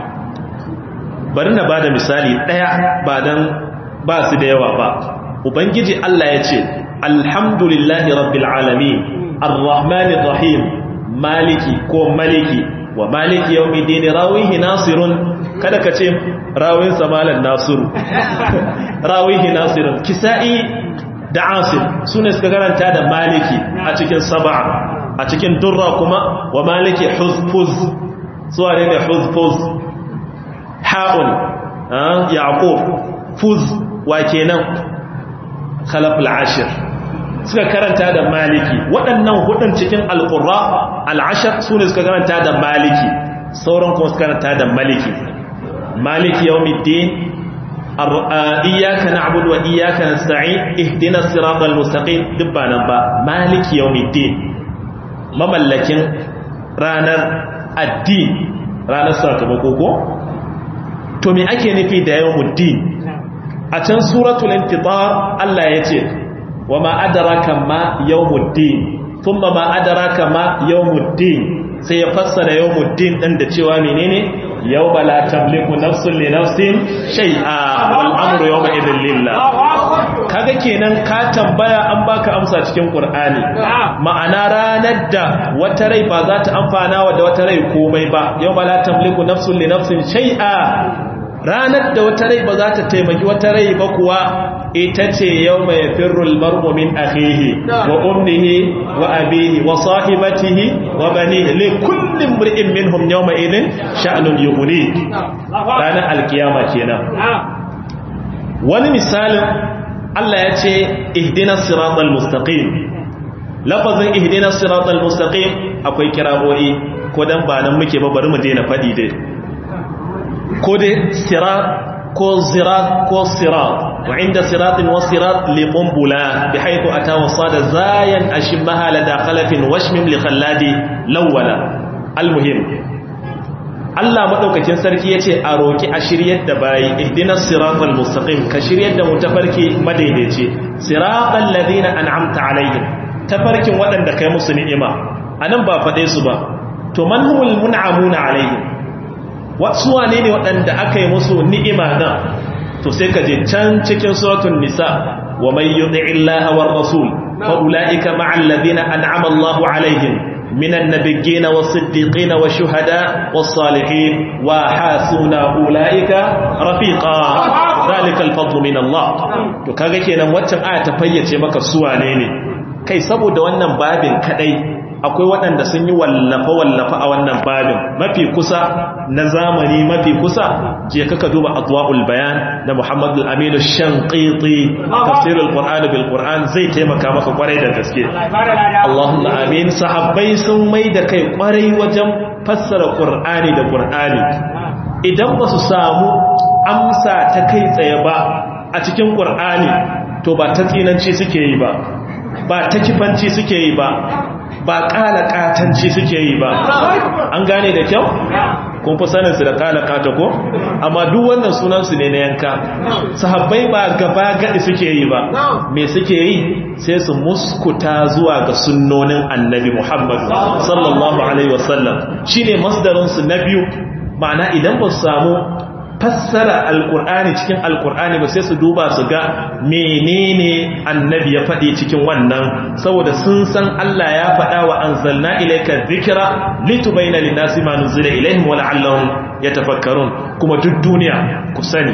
bari na bada misali daya ba dan ba su da yawa ba ubangiji Allah ya ce alhamdulillahi rabbil alamin arrahmanir rahim maliki ko maliki wa maliki yawmiddin rawihi nasirun kada ka ce rawin samalan nasiru rawihi nasirun kisa'i da asir sune suka karanta da maliki a cikin sab'a a cikin durra kuma wa maliki huzfuz suwa ne da huzfuz ha'un yaqub fuz wa kenan khalaf al-ashir suka karanta da maliki waɗannan hudun cikin alqurra al-ashar sune suka karanta da maliki sauran kuma suka karanta da maliki maliki yawmiddin iyyaka na'budu wa iyyaka nasta'in ihdinas siratal mustaqim dubbanan ba maliki yawmiddin mamallakin ranar addin ranar sakamako ko to me ake nufi da yawmuddin a can suratul infitar Allah yace wama adraka ma yawmuddin thumma ma adraka ma yawmuddin sai ya fassara yawmuddin din da cewa menene yawma la tamliku nafsun li nafsin shay'a wal amru yawma idhil lillah kaga kenan ka tambaya an baka amsa cikin Qur'ani ma'ana ranar da wata rai ba za ta amfana wa da wata rai komai ba yawma la tamliku nafsun li nafsin shay'a ranar da wata rai ba za ta taimaki wata rai ba kuwa ita ce yau mai firrul mar'u min akhihi wa ummihi wa abihi wa sahibatihi wa banihi li kulli imri'in minhum yawma idhin sha'nun yughni ranar alkiyama kenan wani misalin Allah ya ce ihdinas siratal mustaqim lafazin ihdinas siratal mustaqim akwai kirawoyi ko dan ba nan muke ba bari mu daina fadi dai ko dai sirat ko zirat ko sirat wa inda siratin wa sirat li qumbula bihaythu ata wasada zayan ashmaha la dakhalafin washmim li khalladi lawala almuhim Allah madaukakin sarki yace a roki a shiryar da bayi ihdinas siratal mustaqim ka shiryar da mutafarki madaidaici siratal ladina an'amta alaihim tafarkin wadanda kai musu ni'ima anan ba fade su ba to man humul mun'amuna alaihim wasu wane ne waɗanda aka yi musu ni'ima nan to sai ka je can cikin suratul nisa wa may yuti'illaha war rasul fa ulaika ma'al ladina an'ama Allahu alaihim minan nabiyyin was-siddiqin wash-shuhada was-salihin wa hasuna ulaika rafiqa zalika al-fadlu min Allah to kaga kenan waccan aya ta fayyace maka su wane ne kai saboda wannan babin kadai akwai waɗanda sun yi wallafa-wallafa a wannan babin mafi kusa na zamani mafi kusa je kaka duba adwa'ul bayan da Muhammad al-Amin ash-Shanqiti tafsir al-Qur'an bil Qur'an zai taimaka maka kwarai da gaske Allahumma amin sahabbai sun mai da kai kwarai wajen fassara Qur'ani da Qur'ani idan ba su samu amsa ta kai tsaye ba a cikin Qur'ani to ba ta tsinanci suke yi ba ba ta kifanci suke yi ba ba kala katanci suke yi ba an gane da kyau kun fi saninsu da kala kata ko amma duk wannan sunansu ne na yanka sahabbai ba gaba gadi suke yi ba me suke yi sai su muskuta zuwa ga sunnonin annabi Muhammad sallallahu alaihi wasallam shine masdarinsu na biyu ma'ana idan ba su samu fassara alkur'ani cikin alkur'ani ba sai su duba su ga menene annabi ya faɗi cikin wannan saboda sun san Allah ya faɗa wa anzalna ilayka dhikra litubayyana lin-nasi ma nuzila ilayhim wa la'allahum yatafakkarun kuma duk duniya ku sani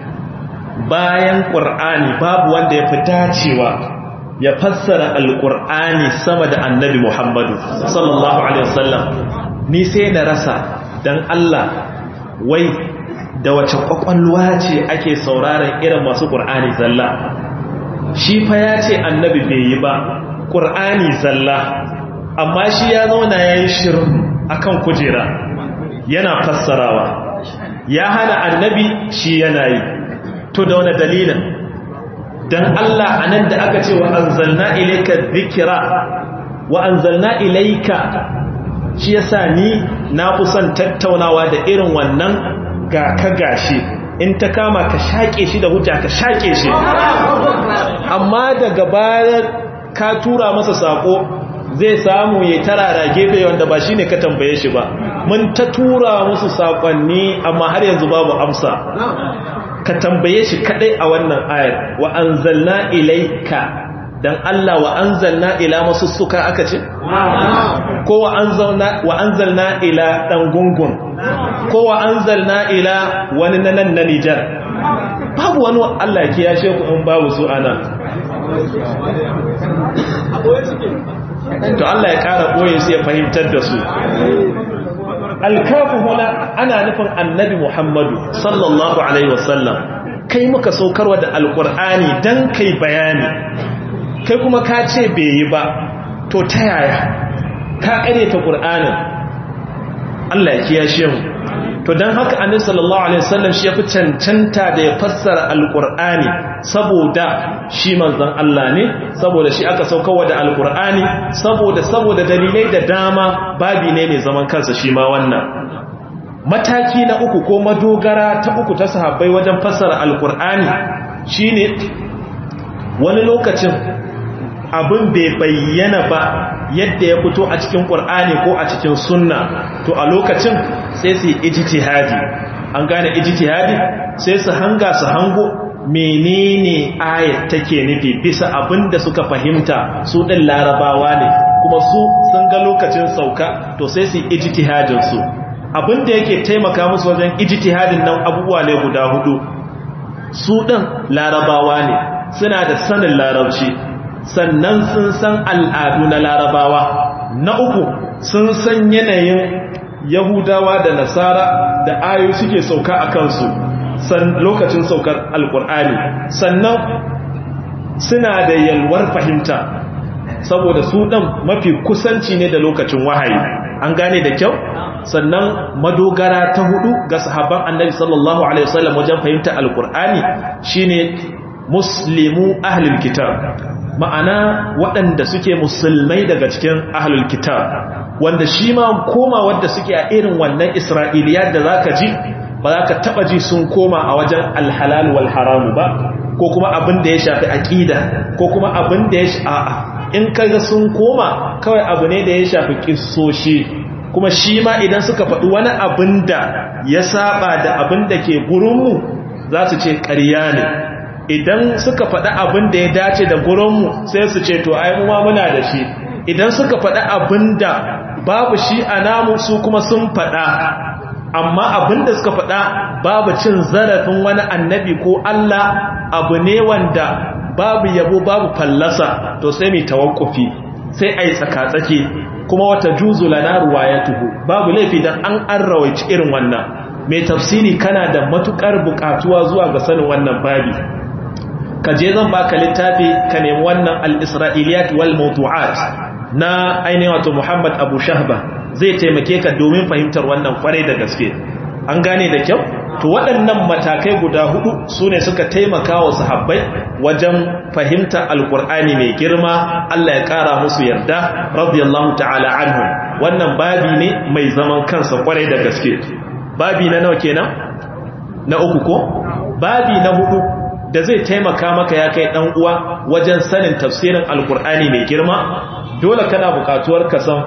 bayan qur'ani babu wanda ya fi dacewa ya fassara alkur'ani sama da annabi Muhammad sallallahu alaihi wasallam ni sai na rasa dan Allah wai da wace kwakwalwa ce ake sauraron irin masu Qur'ani zalla shi fa ya ce annabi bai yi ba Qur'ani zalla amma shi ya zauna yayin shirin akan kujera yana fassarawa ya hana annabi shi yana yi to da wani dalilin dan Allah anan da aka ce wa anzalna ilayka dhikra wa anzalna ilayka shi yasa ni na kusan tattaunawa da irin wannan ga ka gashi in ta kama ka shake shi da hujja ka shake shi amma daga baya ka tura masa sako zai samu ya tarara gefe wanda ba shine ka tambaye shi ba mun ta tura musu sakonni amma har yanzu babu amsa ka tambaye shi kadai a wannan ayar wa anzalna ilayka dan Allah wa anzalna ila masussuka aka ce ko wa anzalna wa anzalna ila dan gungun ko wa anzalna ila wani nan na Nijar babu wani Allah ya kiyashe ku in babu su ana to Allah ya kara boye su ya fahimtar da su alkafu huna ana nufin annabi Muhammadu sallallahu alaihi wasallam kai muka saukarwa da alkur'ani dan kai bayani kai kuma ka ce bai yi ba to ta yaya ka kare ta qur'anin Allah ya kiyashe mu to dan haka annabi sallallahu alaihi wasallam shi yafi cancanta da ya fassara alqur'ani saboda shi manzon Allah ne saboda shi aka saukarwa da alqur'ani saboda saboda dalilai da dama babi ne mai zaman kansa shi ma wannan mataki na uku ko madogara ta uku ta sahabbai wajen fassara alqur'ani shine wani lokacin abin bai bayyana ba yadda ya fito a cikin Qur'ani ko a cikin sunna to a lokacin sai su ijtihadi an gane ijtihadi sai su hanga su hango menene ayat take nufi bisa abinda suka fahimta su din larabawa ne kuma su sun ga lokacin sauka to sai su ijtihadin su abinda yake taimaka musu wajen ijtihadin nan abubuwa ne guda hudu su din larabawa ne suna da sanin larabci sannan sun san al'adu na larabawa na uku sun san yanayin yahudawa da nasara da ayoyi suke sauka a kansu lokacin saukar alkur'ani sannan suna da yalwar fahimta saboda su ɗan mafi kusanci ne da lokacin wahayi an gane da kyau sannan madogara ta hudu ga sahabban annabi sallallahu alaihi wasallam wajen fahimta alkur'ani shine muslimu ahlul kitab ma'ana waɗanda suke musulmai daga cikin ahlul kitab wanda shi ma koma wanda suke a irin wannan isra'iliyat da zaka ji ba za ka taba ji sun koma a wajen alhalal wal haramu ba ko kuma abin da ya shafi aqida ko kuma abin da ya shafi in kaga sun koma kawai abu ne da ya shafi kissoshi kuma shi ma idan suka faɗi wani abin da ya saba da abin da ke gurinmu za su ce ƙarya ne idan suka faɗi abin da ya dace da gurinmu sai su ce to ai muwa muna da shi idan suka faɗi abin da babu shi a namu su kuma sun faɗa amma abin da suka faɗa babu cin zarafin wani annabi ko Allah abu ne wanda babu yabo babu fallasa to sai mai tawakkufi sai ai tsakatsake kuma wata juzu lana ruwayatuhu babu laifi dan an arrawaici irin wannan mai tafsiri kana da matukar bukatuwa zuwa ga sanin wannan babi ka je zan baka littafi ka nemi wannan al-isra'iliyat wal mawdu'at na ainihin wato Muhammad Abu Shahba zai taimake ka domin fahimtar wannan kwarai da gaske an gane da kyau to waɗannan matakai guda hudu sune suka taimaka wa sahabbai wajen fahimtar alkur'ani mai girma Allah ya kara musu yarda radiyallahu ta'ala anhu wannan babi ne mai zaman kansa kwarai da gaske babi na nawa kenan na uku ko babi na hudu da zai taimaka maka ya kai dan uwa wajen sanin tafsirin alkur'ani mai girma dole kana buƙatuwar ka san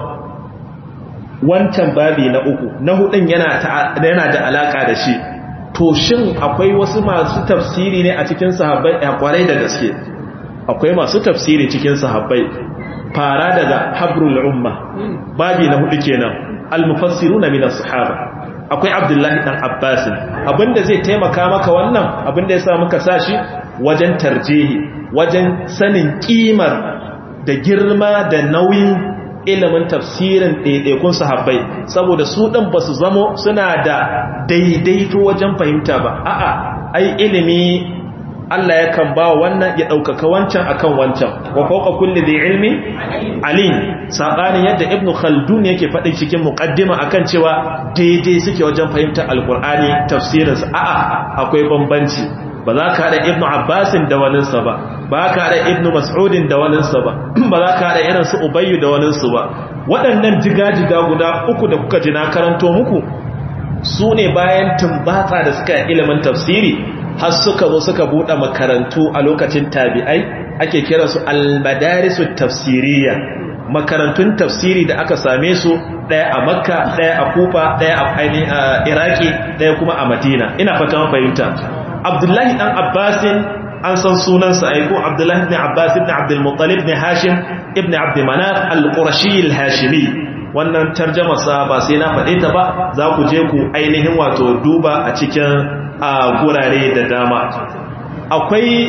wancan babi na uku na hudun yana yana da alaka da shi to shin akwai wasu masu tafsiri ne a cikin sahabbai a kwarai da gaske akwai masu tafsiri cikin sahabbai fara daga habrul umma babi na hudu kenan al-mufassiruna min as-sahaba akwai abdullahi dan abbas abinda zai taimaka maka wannan abinda yasa muka sashi wajen tarjihi wajen sanin kimar da girma da nauyin ilimin tafsirin ɗaiɗaikun sahabbai saboda su ɗin ba su zamo suna da daidaito wajen fahimta ba a'a ai ilimi Allah yakan ba wannan ya ɗaukaka wancan akan wancan wa fawqa kulli dhi ilmi alim sabanin yadda Ibn Khaldun yake faɗin cikin muqaddima akan cewa daidai suke wajen fahimtar alqur'ani tafsirinsa a'a akwai bambanci ba za ka haɗa Ibn Abbasin da waninsa ba ba ka haɗa Ibn Mas'udin da waninsa ba ba za ka haɗa irin su Ubayyu da waninsu ba waɗannan jiga-jiga guda uku da kuka ji na karanto muku su ne bayan tumbatsa da suka yi ilimin tafsiri har suka zo suka buɗe makarantu a lokacin tabi'ai ake kira su al-madarisu tafsiriyya makarantun tafsiri da aka same su ɗaya a makka ɗaya a kufa ɗaya a ainihin iraki ɗaya kuma a madina ina fata fahimta abdullahi ɗan abbasin an san sunansa aiko abdullahi ibn abbas ibn abdul muttalib ibn hashim ibn abd manaf al-qurashi al-hashimi wannan tarjamarsa ba sai na faɗe ta ba za ku je ku ainihin wato duba a cikin a gurare da dama akwai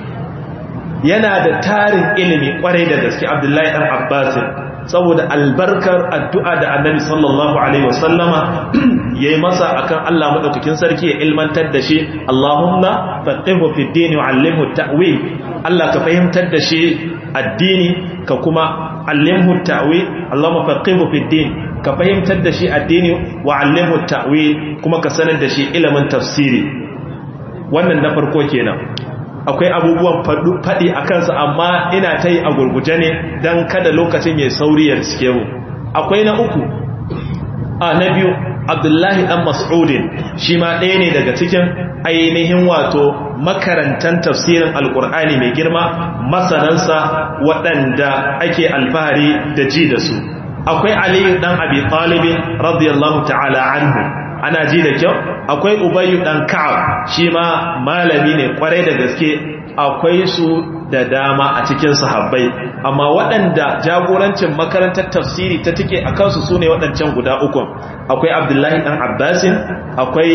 yana da tarin ilimi kwarai da gaske abdullahi ɗan abbasin saboda albarkar addu'a da annabi sallallahu alaihi wasallama ya yi masa akan Allah maɗaukakin sarki ya ilmantar da shi Allahumma faqihu fi dini wa allimhu ta'wil Allah ka fahimtar da shi addini ka kuma allimhu ta'wil Allahumma faqihu fi din ka fahimtar da shi addini wa allimhu ta'wil kuma ka sanar da shi ilimin tafsiri wannan na farko kenan akwai abubuwan faɗi a kansa amma ina ta yi a gurguje ne don kada lokacin ya sauri ya riske mu akwai na uku a na biyu abdullahi ɗan mas'udin shi ma ɗaya ne daga cikin ainihin wato makarantar tafsirin alƙur'ani mai girma masanansa waɗanda ake alfahari da ji da su akwai aliyu ɗan abi talibin radiyallahu ta'ala anhu ana ji da kyau akwai ubayyu dan ka'ab shi ma malami ne kwarai da gaske akwai su da dama a cikin sahabbai amma waɗanda jagorancin makarantar tafsiri ta tike a kansu su ne waɗancan guda uku akwai abdullahi dan abbasin akwai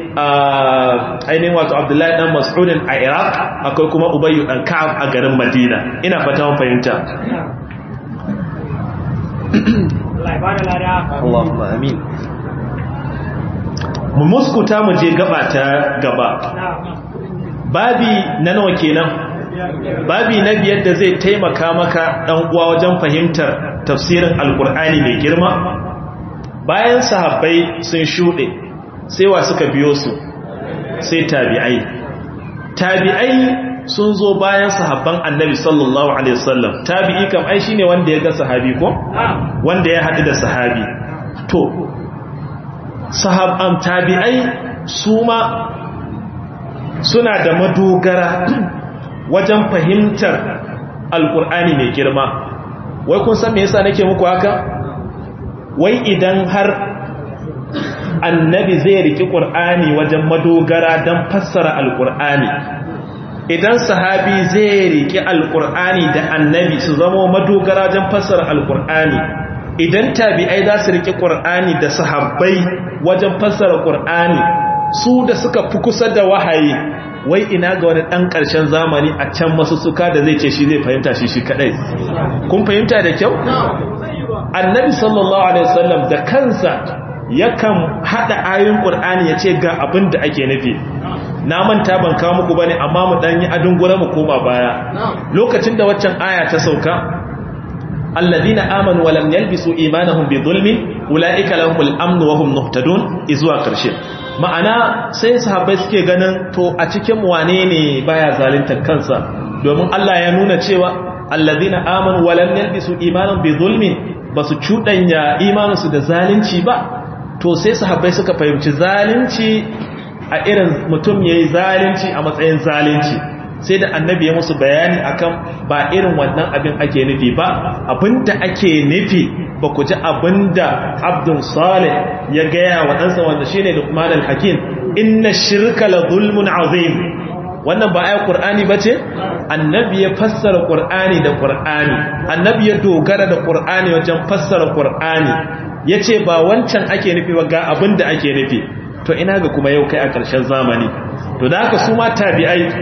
ainihin wato abdullahi dan mas'udin a iraq akwai kuma ubayyu dan ka'ab a garin madina ina fata mun fahimta Allahumma amin mu muskuta mu je gaba ta gaba babi na nawa kenan babi na biyar da zai taimaka maka dan uwa wajen fahimtar tafsirin alkur'ani mai girma bayan sahabbai sun shuɗe sai wa suka biyo su sai tabi'ai tabi'ai sun zo bayan sahabban annabi sallallahu alaihi wasallam tabi'i kam ai shine wanda ya ga sahabi ko wanda ya haɗu da sahabi to sahabban tabi'ai su ma suna da madogara wajen fahimtar alkur'ani mai girma wai kun san me yasa nake muku haka wai idan har annabi zai riki qur'ani wajen madogara don fassara alkur'ani idan sahabi zai riki alkur'ani da annabi su zama madogara wajen fassara alkur'ani idan tabi'ai za su riƙe ƙur'ani da sahabbai wajen fassara ƙur'ani su da suka fi kusa da wahayi wai ina ga wani ɗan ƙarshen zamani a can masu suka da zai ce shi zai fahimta shi shi kaɗai kun fahimta da kyau? annabi sallallahu alaihi wasallam da kansa yakan haɗa ayoyin ƙur'ani ya ce ga abin da ake nufi na manta ban kawo muku bane amma mu ɗan yi adun gura mu koma baya lokacin da waccan aya ta sauka الذين آمنوا ولم يلبسوا إيمانهم بظلم أولئك لهم الأمن وهم مهتدون إزوا قرشين ma'ana sai sahabbai suke ganin to a cikin wane ne baya zalunta kansa domin Allah ya nuna cewa allazina amanu wa lam yalbisu imanan bi zulmin basu cudanya imaninsu da zalunci ba to sai sahabbai suka fahimci zalunci a irin mutum yayi zalunci a matsayin zalunci sai da annabi ya musu bayani akan ba irin wannan abin ake nufi ba abinda ake nufi ba ku ji abinda Abdul Salih ya gaya wa ɗansa wanda shine Luqman al-Hakim inna shirka la zulmun azim wannan ba ayar Qur'ani bace annabi ya fassara Qur'ani da Qur'ani annabi ya dogara da Qur'ani wajen fassara Qur'ani yace ba wancan ake nufi ba ga abinda ake nufi to ina ga kuma yau kai a ƙarshen zamani to da haka su ma tabi'ai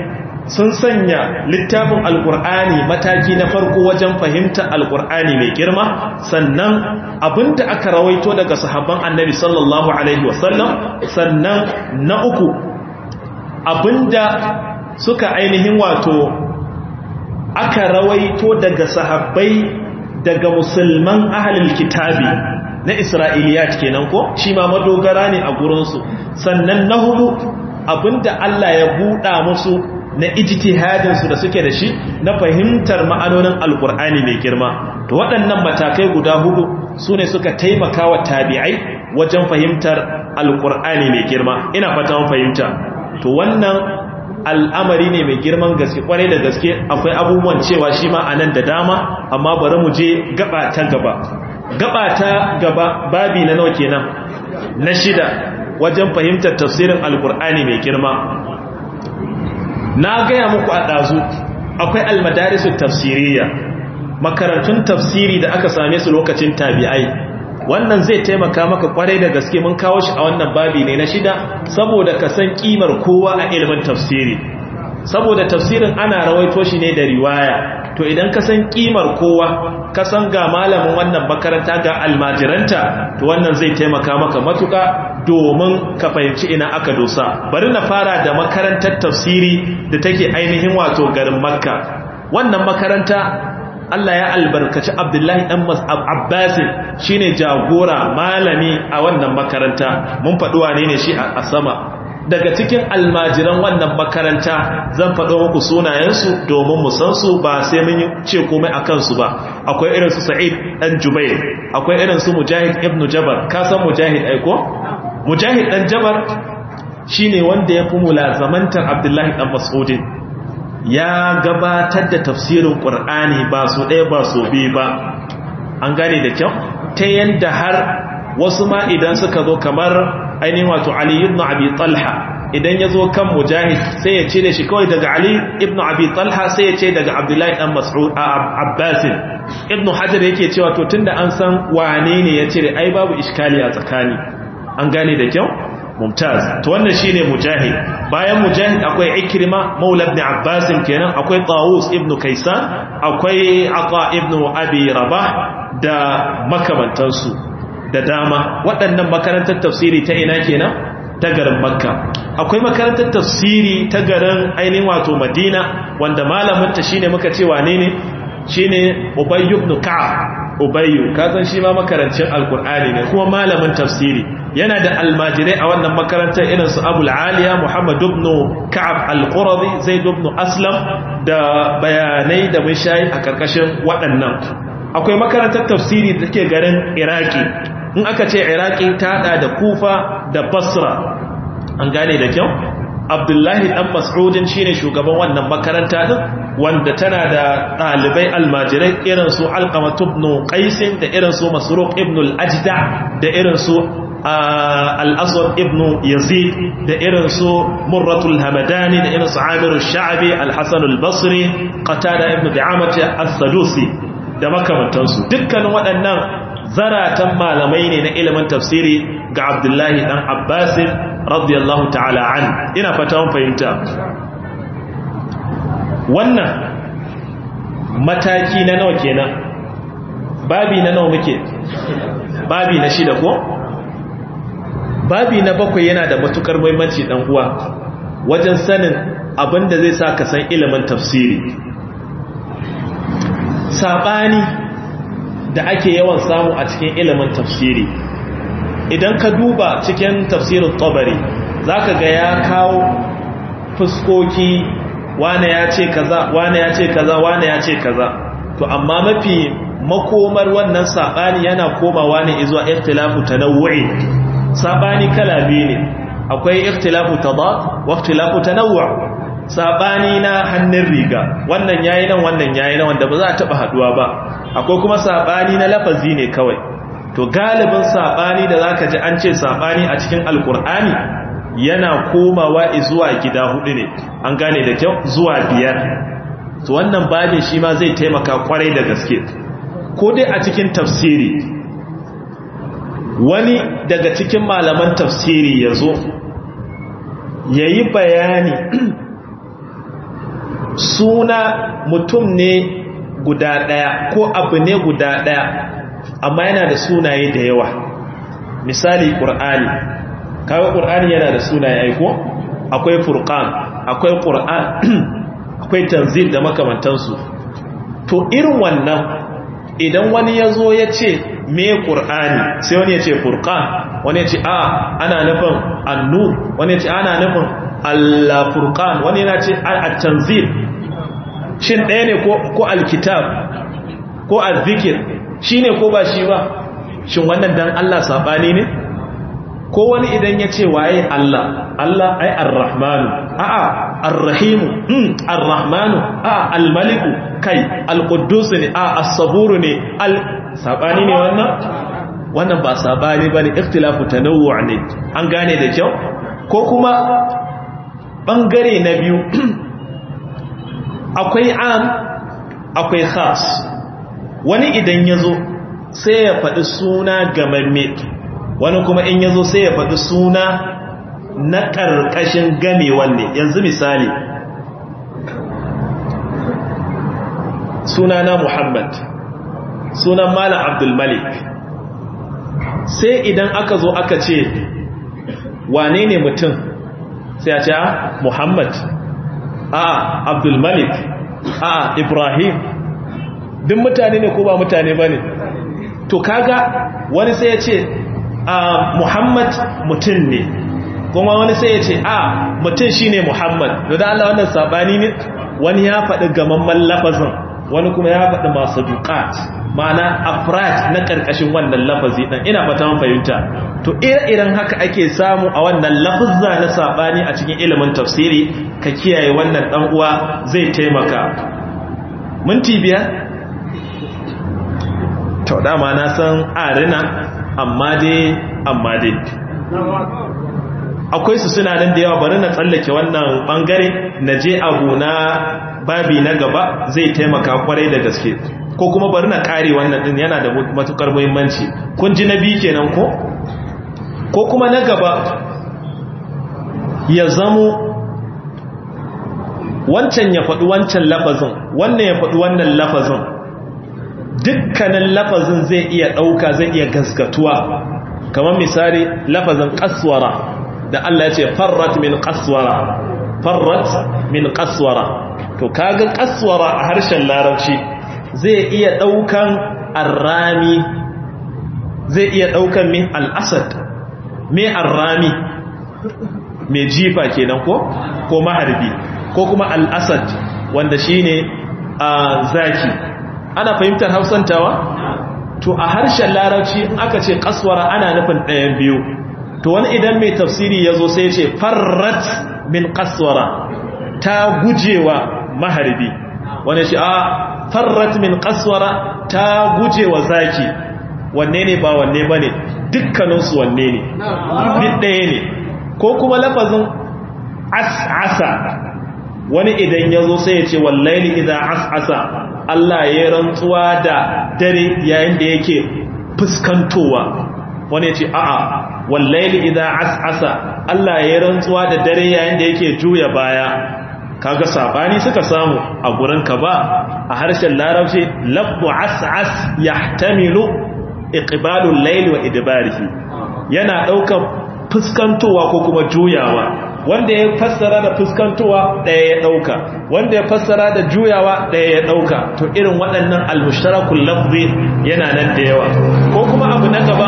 sun sanya littafin alkur'ani mataki na farko wajen fahimta alkur'ani mai girma, sannan abinda aka rawaito daga sahabban annabi sallallahu alaihi wasallam, sannan na uku abinda suka ainihin wato aka rawaito daga sahabbai daga musulman ahlul kitabi na isra'iliyat kenan ko shi ma madogara ne a gurinsu. Sannan na hudu abinda Allah ya buɗa musu na ijtihadinsu da suke da shi na fahimtar ma'anonin alkur'ani mai girma. To waɗannan matakai guda hudu su ne suka taimaka wa tabi'ai wajen fahimtar alkur'ani mai girma. Ina fata mun fahimta. To wannan al'amari ne mai girman gaske, kwarai da gaske. Akwai abubuwan cewa shi ma anan da dama, amma bari mu je gaba ta gaba. Gaba ta gaba babi na nawa kenan? Na shida wajen fahimtar tafsirin alkur'ani mai girma. Na gaya muku a ɗazu akwai almadarisu tafsiriya, makarantun tafsiri da aka same su lokacin tabi'ai. Wannan zai taimaka maka kwarai da gaske, mun kawo shi a wannan babi ne na shida saboda ka san kimar kowa a ilimin tafsiri, saboda tafsirin ana rawaito shi ne da riwaya. To idan ka san kimar kowa, ka san ga malamin wannan makaranta ga almajiranta, to wannan zai taimaka maka matuka domin ka fahimci ina aka dosa. Bari na fara da makarantar tafsiri da take ainihin wato garin Makka. Wannan makaranta Allah ya albarkaci Abdullahi dan Abbas shine jagora malami a wannan makaranta. Mun faɗi wane ne shi a sama. Daga cikin almajiran wannan makaranta zan faɗo muku sunayensu domin mu san su, ba sai mun ce komai akan su ba. Akwai irin su Sa'id dan Jubair, akwai irin su Mujahid ibn Jabr. Ka san Mujahid aiko? Mujahid dan Jabr shine wanda ya fi mulazamantar Abdullahi dan Mas'ud. Ya gabatar da tafsirin Qur'ani ba su ɗaya ba su biyu ba. An gane da kyau? Ta yanda har wasu ma idan suka zo kamar ainihin wato Ali ibn Abi Talha, idan ya zo kan Mujahid sai ya ce da shi kawai daga Ali ibn Abi Talha, sai ya ce daga Abdullahi dan Mas'ud Abbas. Ibn Hajar yake cewa to tunda an san wane ne ya cire, ai babu iskali a tsakani. An gane da kyau? Mumtaz. To wannan shine Mujahid. Bayan Mujahid akwai Ikrima maula ibn Abbas kenan, akwai Tawus ibn Kaysan, akwai Ata ibn Abi Rabah da makamantansu da dama. Waɗannan makarantar tafsiri ta ina kenan? Ta garin Makka. Akwai makarantar tafsiri ta garin ainihin wato Madina, wanda malamin ta shine muka ce wane ne? Shine Ubay ibn Ka'ab. Ubayyu, ka san shi ma makarancin Alkur'ani ne kuma malamin tafsiri. Yana da almajirai a wannan makarantar irin su Abul Aliya Muhammad ibn Ka'ab al-Quradi, Zaid ibn Aslam da bayanai da mun shayi a karkashin waɗannan. Akwai makarantar tafsiri da take garin Iraki. In aka ce Iraki ta hada da Kufa da Basra. An gane da kyau? Abdullahi dan Mas'udin shine shugaban wannan makaranta din, wanda tana da ɗalibai almajirai irin su Alqamah ibn Qais da irin su Masruq ibn al-Ajda da irin su al-Aswad ibn Yazid da irin su Murratul Hamadani da irin su Amir al-Sha'bi, al-Hasan al-Basri, Qatada ibn Di'amah as-Sadusi da makamantansu. Dukkanin waɗannan zaratan malamai ne na ilimin tafsiri ga Abdullahi dan Abbas radiyallahu ta'ala an. Ina fata mun fahimta. Wannan mataki na nawa kenan? Babi na nawa muke? Babi na shida ko? Babi na bakwai yana da matukar muhimmanci dan uwa wajen sanin abinda zai sa ka san ilimin tafsiri. Sabani da ake yawan samu a cikin ilimin tafsiri, idan ka duba cikin tafsirin Tabari zaka ga ya kawo fuskoki, wane ya ce kaza wane ya ce kaza wane ya ce kaza. To amma mafi makomar wannan sabani yana komawa ne zuwa ikhtilafu tanawwu'i. Sabani kala biyu ne, akwai ikhtilafu tadad wa ikhtilafu tanawwu'. Sabani na hannun riga, wannan yayi nan wannan yayi nan, wanda ba za a taba haduwa ba. Akwai kuma sabani na lafazi ne kawai. To galibin sabani da zaka ji an ce sabani a cikin alkur'ani yana komawa zuwa gida hudu ne. An gane da kyau? Zuwa biyar. To wannan babin shi ma zai taimaka kwarai da gaske. Ko dai a cikin tafsiri, wani daga cikin malaman tafsiri yazo yayi bayani suna mutum ne guda ɗaya ko abu ne guda ɗaya amma yana da sunaye da yawa. Misali ƙur'ani, kawai ƙur'ani yana da sunaye aiko, akwai furqan, akwai ƙur'an, akwai tanzil da makamantansu. To irin wannan idan wani ya zo ya ce me ƙur'ani sai wani ya ce furqan, wani ya ce a ana nufin annur, wani ya ce ana nufin al-furqan, wani yana ce al-tanzil. Shin ɗaya ne ko alkitab ko al-zikir shi ne ko ba shi ba? Shin wannan dan Allah saɓani ne? Ko wani idan ya ce waye Allah, Allah ai ar-rahmanu, a'a ar-rahimu, mm, ar-rahmanu, a'a al-maliku, kai al-quddus ne, a'a as-saburu ne, al saɓani ne wannan? Wannan ba saɓani ba ne, ikhtilafu tanawwu' ne. An gane da kyau? Ko kuma ɓangare na biyu akwai am akwai khas. Wani idan ya zo sai ya faɗi suna gamamme, wani kuma in ya zo sai ya faɗi suna na ƙarƙashin gamewan ne. Yanzu misali suna na Muhammad, sunan Malam Abdulmalik, sai idan aka zo aka ce wane ne mutum sai a ce a Muhammad, a Abdulmalik, a Ibrahim, duk mutane ne ko ba mutane ba ne? To kaga wani sai ya ce a Muhammad mutum ne, kuma wani sai ya ce a mutum shi ne Muhammad. Da Allah wannan sabani ne, wani ya faɗi gamamman lafazin, wani kuma ya faɗi masu duƙat, ma'ana afrat na ƙarƙashin wannan lafazi ɗan. Ina fata mun fahimta. To ire-iren haka ake samu a wannan lafazza na sabani a cikin ilimin tafsiri. Ka kiyaye wannan ɗan uwa zai taimaka. Minti biyar? To dama na san arina, amma dai amma dai akwai su suna nan da yawa. Bari na tsallake wannan bangare na je abu na babi na gaba, zai taimaka kwarai da gaske. Ko kuma bari na kare wannan din, yana da matukar muhimmanci. Kun ji na biyu kenan ko? Ko kuma na gaba ya zamo wancan ya faɗi wancan lafazin, wannan ya faɗi wannan lafazin, dukkanin lafazin zai iya ɗauka, zai iya gaskatuwa. Kamar misali lafazin ƙaswara da Allah ya ce farrat min ƙaswara, farrat min ƙaswara. To kaga ƙaswara a harshen larabci zai iya ɗaukan arrami, zai iya ɗaukan min al'asad. Me arrami? Me jifa kenan ko? Ko maharbi, ko kuma al'asad wanda shine a zaki. Ana fahimtar hausantawa? To a harshen larabci in aka ce kaswara ana nufin ɗayan biyu. To wani idan mai tafsiri ya zo sai ce farrat min kaswara, ta gujewa maharbi. Wani shi a farrat min kaswara, ta gujewa zaki. Wanne ne ba wanne ba ne? Dukkaninsu wanne ne? Duk ɗaya ne. Ko kuma lafazin as'asa, wani idan ya zo sai ya ce wallaili idan as'asa, Allah ya rantsuwa da dare yayin da yake fuskantowa. Wani ya ce a'a wallaili idan as'asa, Allah ya rantsuwa da dare yayin da yake juya baya. Kaga sabani suka samu a gurin ka ba. A harshen larabci lafzu as'as yahtamilu iqbalul layl wa idbarihi, yana daukan fuskantowa ko kuma juyawa. Wanda ya fassara da fuskantowa ɗaya ya ɗauka, wanda ya fassara da juyawa ɗaya ya ɗauka. To irin waɗannan al-mushtarakul lafzi yana nan da yawa. Ko kuma abu na gaba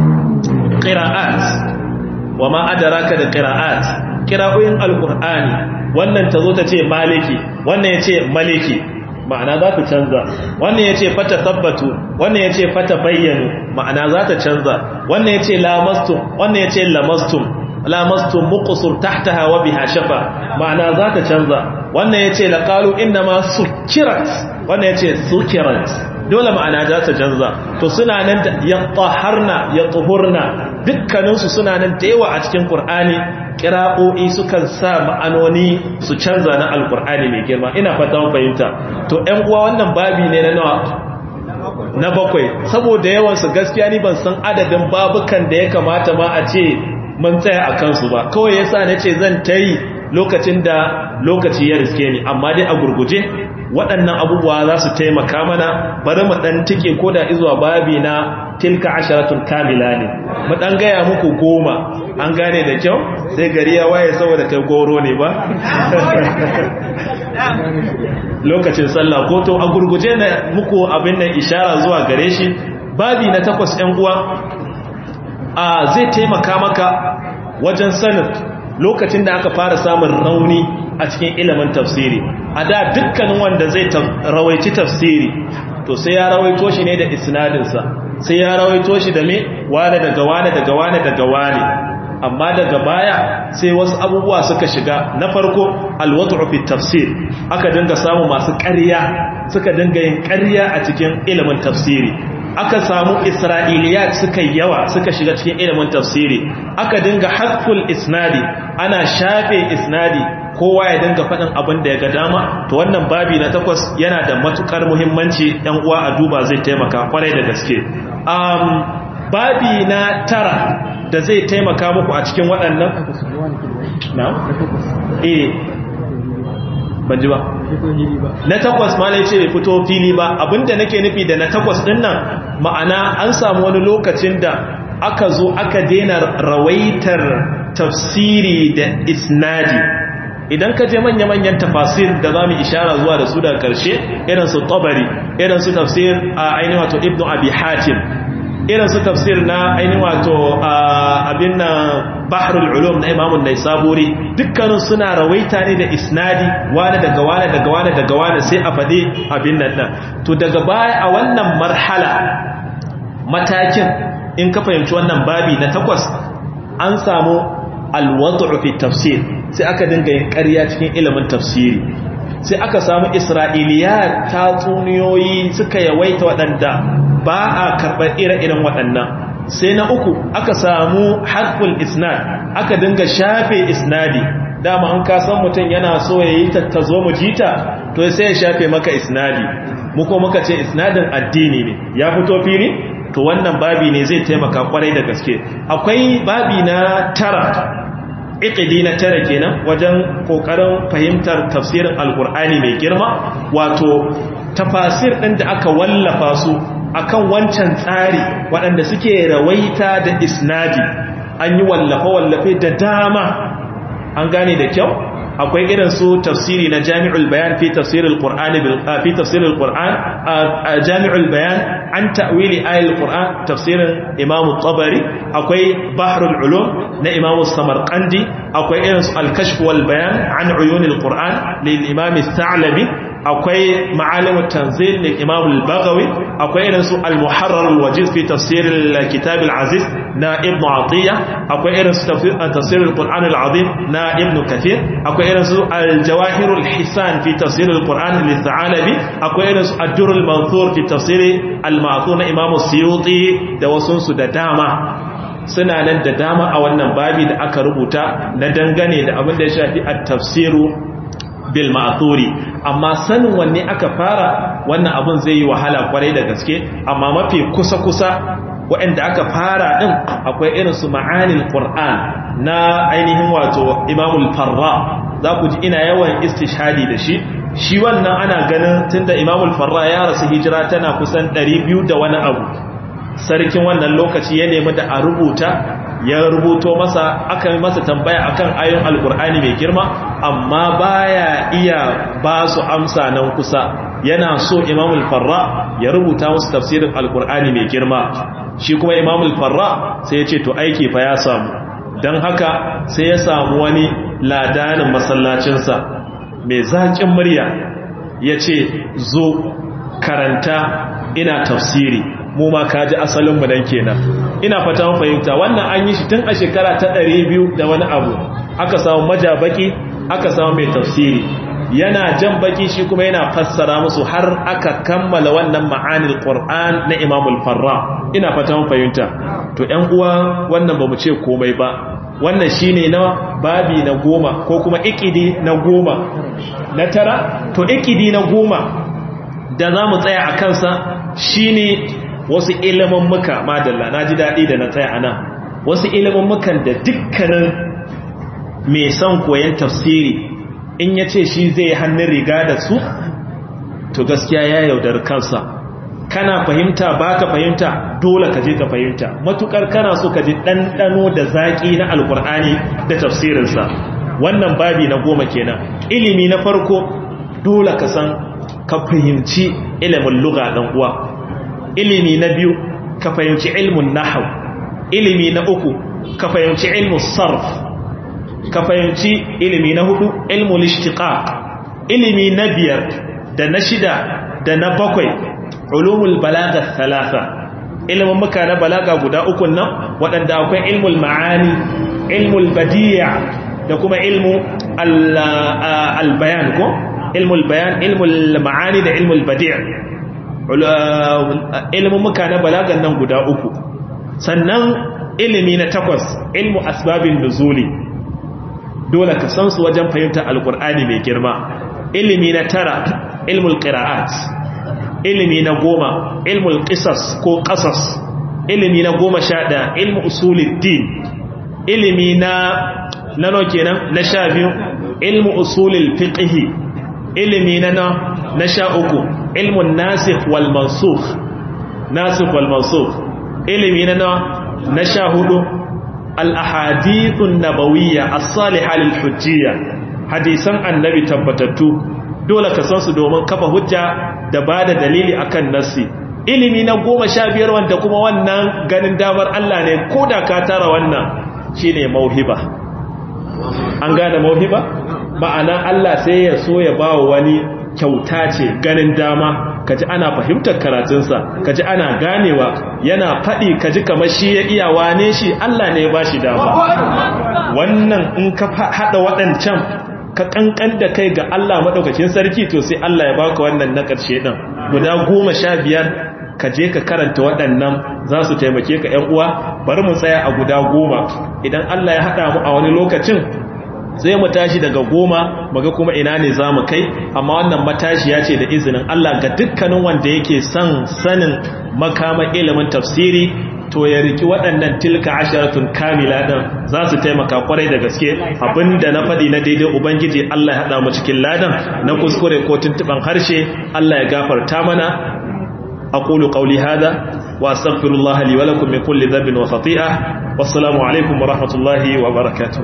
qira'at, wa ma adraka da qira'at, qira'o'in al-qur'ani. Wannan tazo ta ce maliki, wannan ya ce maliki, ma'ana za ta canza. Wannan ya ce fata tabbatu, wannan ya ce fata bayyanu, ma'ana za ta canza. Wannan ya ce lamastum, wannan ya ce lamastum, lamastum muqsur tahtaha wa biha shafa, ma'ana za ta canza. Wannan ya ce laqalu inna ma sukirat, wannan ya ce sukirat, dole ma'ana za ta canza. To suna nan da yatahharna yatuhurna, dukkaninsu suna nan da yawa a cikin Qur'ani. Kira'o'i sukan sa ma'anoni su canza na alkur'ani mai girma. Ina fata mun fahimta. To ƴan uwa wannan babi ne na nawa? Na bakwai. Saboda yawan su gaskiya ni ban san adadin babukan da ya kamata ma a ce mun tsaya a kansu ba. Kawai yasa nace zan tayi lokacin da lokaci ya riske ni amma dai a gurguje waɗannan abubuwa za su taimaka mana bari mu ɗan tike ko da izuwa babi na tilka asharatun kamila ne mu ɗan gaya muku goma an gane da kyau sai gari ya waye saboda kai goro ne ba lokacin sallah ko to a gurguje na muku abin nan ishara zuwa gare shi babi na takwas ɗan uwa a zai taimaka maka wajen sanin lokacin da aka fara samun rauni a cikin ilimin tafsiri a da dukkanin wanda zai rawaici tafsiri to sai ya rawaito shi ne da isnadinsa sai ya rawaito shi da me wane daga wane daga wane daga wane amma daga baya sai wasu abubuwa suka shiga na farko alwadu fi tafsir aka dinga samu masu ƙarya suka dinga yin ƙarya a cikin ilimin tafsiri aka samu isra'iliyat suka yawa suka shiga cikin ilimin tafsiri aka dinga hasful isnadi ana shafe isnadi kowa ya dinga faɗin abin da ya ga dama to wannan babi na takwas yana da matukar muhimmanci ɗan uwa a duba zai taimaka kwarai da gaske um, babi na tara da zai taimaka muku a cikin waɗannan na? eh ban ji ba na takwas ma ne ce bai fito fili ba abinda nake nufi da na takwas din nan ma'ana an samu wani lokacin da aka zo aka daina rawaitar tafsiri da isnadi idan ka je manya-manyan tafasir da za mu ishara zuwa da su daga karshe irin su tabari irin su tafsir a ainihin wato ibnu abi hatim irin su tafsir na ainihin wato abin na bahrul ulum na imamun naisaburi dukkanin suna rawaita ne da isnadi wane daga wane daga wane daga wane sai a faɗi abin nan nan to daga baya a wannan marhala matakin in ka fahimci wannan babi na takwas an samu alwadu fi tafsir sai aka dinga yin ƙarya cikin ilimin tafsiri sai aka samu isra'iliyat tatsuniyoyi suka yawaita waɗanda ba a karɓar ire-iren waɗannan sai na uku aka samu harful isnad aka dinga shafe isnadi dama an kasan mutum yana so ya yi tattazo mu jita to sai ya shafe maka isnadi muko muka ce isnadin addini ne ya fito fili to wannan babi ne zai taimaka kwarai da gaske akwai babi na tara iqidi na tara kenan wajen kokarin fahimtar tafsirin alkur'ani mai girma wato tafasir ɗin da aka wallafa su akan wancan tsari waɗanda suke rawaita da isnadi an yi wallafe-wallafe da dama an gane da kyau akwai irin su tafsiri na jami'ul bayan fi tafsirul qur'ani bil fi tafsirul qur'an jami'ul bayan an ta'wili ayatul qur'an tafsirin imam at-tabari akwai bahrul ulum na imam as-samarqandi akwai irin su al-kashf wal bayan an uyunil qur'an lil imam as-sa'labi akwai ma'alimut tanzil lil imam al-baghawi akwai irin su al-muharrar al-wajiz fi tafsir al-kitab al-aziz na ibn atiya akwai irin su tafsir al-qur'an al-azim na ibn kathir akwai irin su al-jawahir al-hisan fi tafsir al-qur'an lil-thalabi akwai irin su ad-dur al-manthur fi tafsir al-ma'thur na imam as-suyuti da wasun su da dama suna nan da dama a wannan babi da aka rubuta na dangane da abin da ya shafi at-tafsiru bil ma'thuri amma sanin wanne aka fara wannan abun zai yi wahala kwarai da gaske amma mafi kusa kusa waɗanda aka fara din akwai irin su ma'anil qur'an na ainihin wato imamul farra za ku ji ina yawan istishhadi da shi shi wannan ana ganin tunda imamul farra ya rasu hijira tana kusan ɗari biyu da wani abu sarkin wannan lokaci ya nemi da a rubuta ya rubuto masa aka yi masa tambaya akan ayoyin alkur'ani mai girma amma baya iya ba su amsa nan kusa yana so imamul farra ya rubuta musu tafsirin alkur'ani mai girma shi kuma imamul farra sai ya ce to aiki fa ya samu don haka sai ya samu wani ladanin masallacinsa mai zaƙin murya ya ce zo karanta ina tafsiri mu ma kaji asalinmu nan kenan ina fata mun fahimta wannan an yi shi tun a shekara ta ɗari biyu da wani abu aka samu majabaki aka samu mai tafsiri yana jan baki shi kuma yana fassara musu har aka kammala wannan ma'anil qur'an na imamul farra ina fata mun fahimta to ƴan uwa wannan bamu ce komai ba wannan shine na babi na goma ko kuma ikidi na goma na tara to ikidi na goma da zamu tsaya a kansa shine wasu ilimin muka madalla na ji daɗi da na tsaya ana wasu ilimin mukan da dukkanin mai son koyon tafsiri in ya ce shi zai hannun riga da su to gaskiya ya yaudar kansa. Kana fahimta ba ka fahimta dole ka je ka fahimta matukar kana so ka ji ɗanɗano da zaƙi na alkur'ani da tafsirinsa. Wannan babi na goma kenan. Ilimi na farko dole ka san ka fahimci ilimin lugha dan uwa. Ilimi na biyu ka fahimci ilmin nahwu. Ilimi na uku ka fahimci ilmin sarf. Ka fahimci ilimi na hudu ilmul ishtiqaq. Ilimi na biyar da na shida da na bakwai ulumul balagha thalatha. Ilimin muka na balaga guda uku nan waɗanda akwai ilmul ma'ani, ilmul badi' da kuma ilmu al-bayan ko ilmul bayan, ilmul ma'ani da ilmul badi'. Ilimin muka na balagan nan guda uku. Sannan ilimi na takwas ilmu asbabin nuzuli. Dole ka san su wajen fahimtar alkur'ani mai girma. Ilimi na tara ilmul qira'at. Ilimi na goma ilmul qisas ko qasas. Ilimi na goma sha ɗaya ilmu usuluddin. Ilimi na nano kenan na sha biyu ilmu usulul fiqh. Ilimi na na sha uku ilmun nasikh wal mansukh. Nasikh wal mansukh. Ilimi na na sha hudu al-ahadithun nabawiyya as-salihah lil-hujjiyya. Hadisan annabi tabbatattu dole ka san su domin kafa hujja da bada dalili akan nassi. Ilimi na goma sha biyar wanda kuma wannan ganin damar Allah ne koda ka tara wannan shine mauhiba. An gane mauhiba? Ma'ana Allah sai ya so ya bawa wani kyauta ce ganin dama, kaji ana fahimtar karatunsa, kaji ana ganewa, yana faɗi kaji kamar shi ya iya wane shi Allah ne ya bashi dama. Wannan in ka haɗa waɗancan ka kankan da kai ga Allah madaukakin sarki to sai Allah ya baka wannan na ƙarshe din guda goma sha biyar ka je ka karanta waɗannan za su taimake ka ƴan uwa. Bari mu tsaya a guda goma, idan Allah ya haɗa mu a wani lokacin sai mu tashi daga goma muga kuma ina ne za mu kai. Amma wannan matashiya ce da izinin Allah ga dukkanin wanda yake son sanin makaman ilimin tafsiri to ya riki waɗannan tilka asharatun kamila din za su taimaka kwarai da gaske. Abinda na faɗi na daidai ubangiji Allah ya haɗa mu cikin ladan, na kuskure ko tuntuban harshe Allah ya gafarta mana. أقول قولي هذا وأستغفر الله لي ولكم من كل ذنب وخطيئة والسلام عليكم ورحمة الله وبركاته.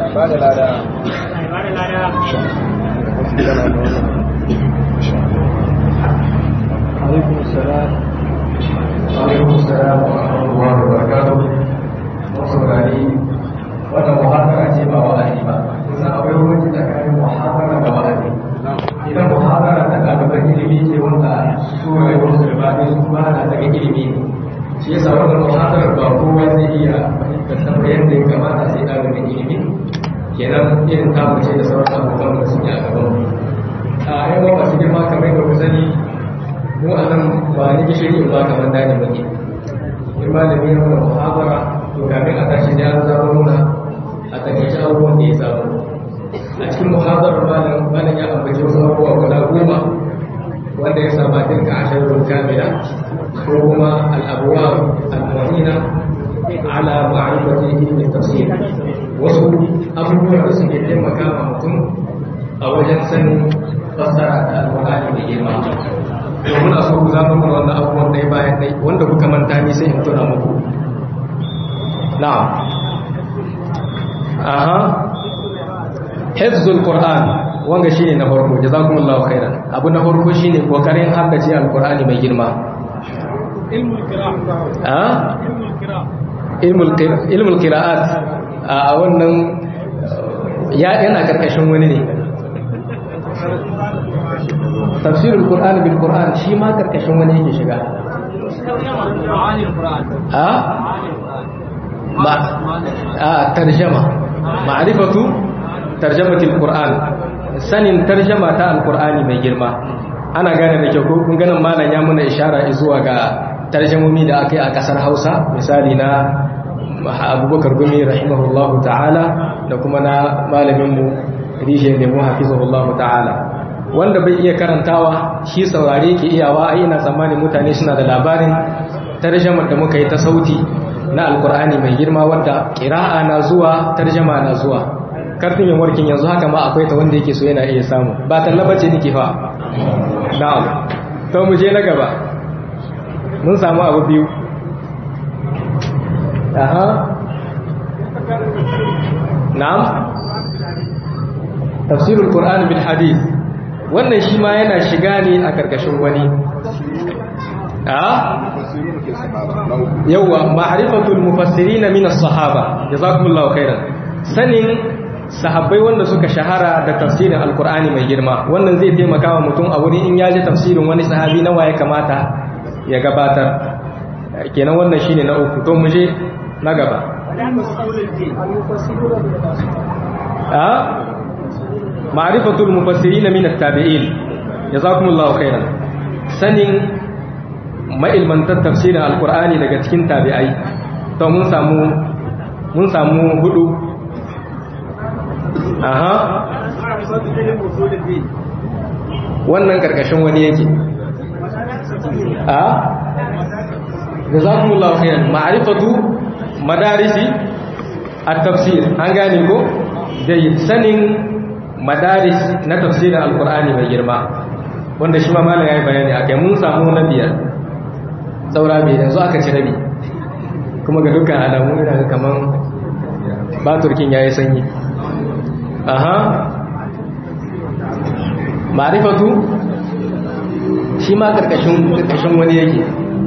عليكم السلام عليكم السلام ورحمة الله وبركاته. وصلاني وأنا محاضرة أجيب وأجيب إذا أبيهم تكلم محاضرة وأجيب idan muhadara ta ɗaliban ilimi ce wanda su rayuwar su ba ne su ba na daga ilimi ne, shi yasa wannan muhadarar ba kowa zai iya fahimtar ta yadda ya kamata sai ɗalibin ilimi kenan irin ta mace da sauran abokan da suke a gaban mu. A yan wa masu girma kamar da ku sani mu a nan ba ni gishiri in ba kamar dani ba ne. In malami na wannan muhadara to kafin a tashi da an zama nuna a takaice abubuwan da ya samu. A cikin muhadarar malam malam ya ambaci wasu abubuwa guda goma wanda ya saba tilka asharul kamila ko kuma al-abwa al-mu'ina ala ma'rifati ilmi tafsir. Wasu abubuwa da suke taimaka ma mutum a wajen sanin fassara ta al-Qur'ani da girma. To muna so ku zama mana wannan abubuwan dai bayan dai wanda kuka manta ni sai in tuna muku. Na'am. Aha. Hifzul Qur'an wanga shine na farko, jazakumullahu khairan. Abu na farko shine kokarin haddace al-Qur'ani mai girma. Ilmul qira'at. Ah? Ilmul qira'at. Ilmul qira'at a wannan ya yana karkashin wani ne. Tafsirul Qur'an bil Qur'an shi ma karkashin wani yake shiga. Ah? Ma ah tarjuma. Ma'rifatu tarjamatul Qur'an, sanin tarjama ta al-Qur'ani mai girma. Ana gane da kyau ko kun ganin malam ya muna ishara zuwa ga tarjamomi da aka yi a kasar Hausa, misali na Abubakar Gumi rahimahullahu ta'ala da kuma na malamin mu Rishe ne mu hafizahullahu ta'ala. Wanda bai iya karantawa shi saurare ke iyawa, ai ina tsammanin mutane suna da labarin tarjamar da muka yi ta sauti na al-Qur'ani mai girma wanda qira'a na zuwa tarjama na zuwa. karfin yin warkin yanzu haka ma akwai ta wanda yake so yana iya samu ba tallabace nake fa na'am to mu je na gaba mun samu abu biyu aha na'am tafsirul qur'an bil hadith wannan shi ma yana shiga ne a karkashin wani a yawa ma'rifatul mufassirin min as-sahaba jazakumullahu khairan sanin sahabbai wanda suka shahara da tafsirin alqur'ani mai girma wannan zai taimaka wa mutum a wurin in ya ji tafsirin wani sahabi nawa ya kamata ya gabatar kenan wannan shine na uku to mu je na gaba a ma'rifatul mufassirin min at-tabi'in jazakumullahu khairan sanin ma'ilmantar tafsirin alqur'ani daga cikin tabi'ai to mun samu mun samu hudu aha wannan karkashin wani yake a jazakumullahu khairan ma'rifatu madarisi at-tafsir an gane ko dai sanin madaris na tafsirin alqur'ani mai girma wanda shi ma malam yayi bayani akai mun samu na biyar saura bai yanzu aka ci rabi kuma ga dukkan alamu ina ga kaman baturkin yayi sanyi aha ma'rifatu shi ma karkashin karkashin wani yake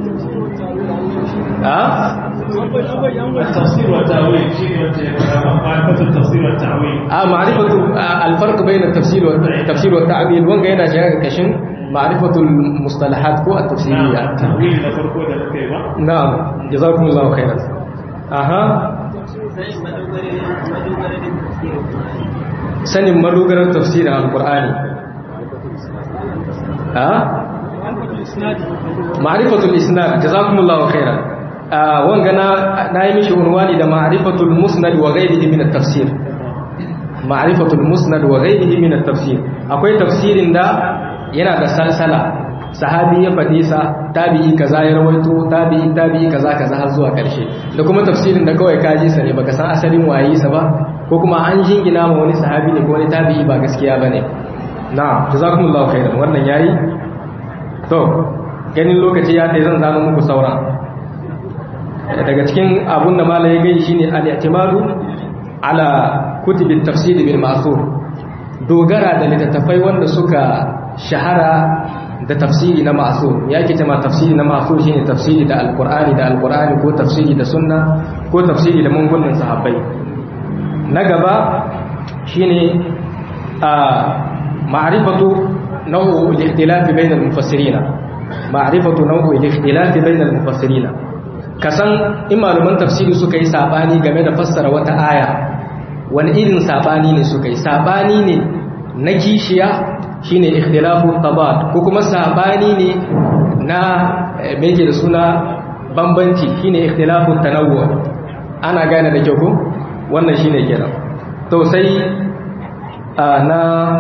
a التفسير والتأويل معرفة التفسير والتأويل اه معرفة الفرق بين التفسير والتفسير والتأويل وان هنا شيء كشن معرفة المصطلحات كو التفسيرية التأويل ده فرق ده كده نعم جزاكم الله خيرا اها sanin madogarar tafsirin alqur'ani a ma'rifatul isnad jazakumullahu khairan wanga na nayi mishi unwani da ma'rifatul musnad wa ghayrihi min at-tafsir ma'rifatul musnad wa ghayrihi min at-tafsir akwai tafsirin da yana da salsala sahabi ya fadi sa tabi'i kaza ya rawaito tabi'i tabi'i kaza kaza har zuwa karshe da kuma tafsirin da kawai kaji sa ne baka san asalin waye sa ba ko kuma an jingina ma wani sahabi ne ko wani tabi'i ba gaskiya bane na'am jazakumullahu khairan wannan yayi to ganin lokaci ya dai zan zano muku sauran daga cikin abun da malai gai shine al-i'timadu ala kutubit tafsir bil ma'thur dogara da littattafai wanda suka shahara da tafsiri na ma'thur yake cewa tafsiri na ma'thur shine tafsiri da alqur'ani da alqur'ani ko tafsiri da sunna ko tafsiri da mangunan sahabbai na gaba shine a ma'rifatu naw'u al-ikhtilaf bayna al-mufassirin ma'rifatu naw'u al-ikhtilaf bayna al-mufassirin kasan in malaman tafsiri suka yi sabani game da fassara wata aya wani irin sabani ne suka yi sabani ne na kishiya shine ikhtilafu tabad ko kuma sabani ne na meke da suna bambanci shine ikhtilafu tanawwu ana gane da kyau ko wannan shine kenan to sai na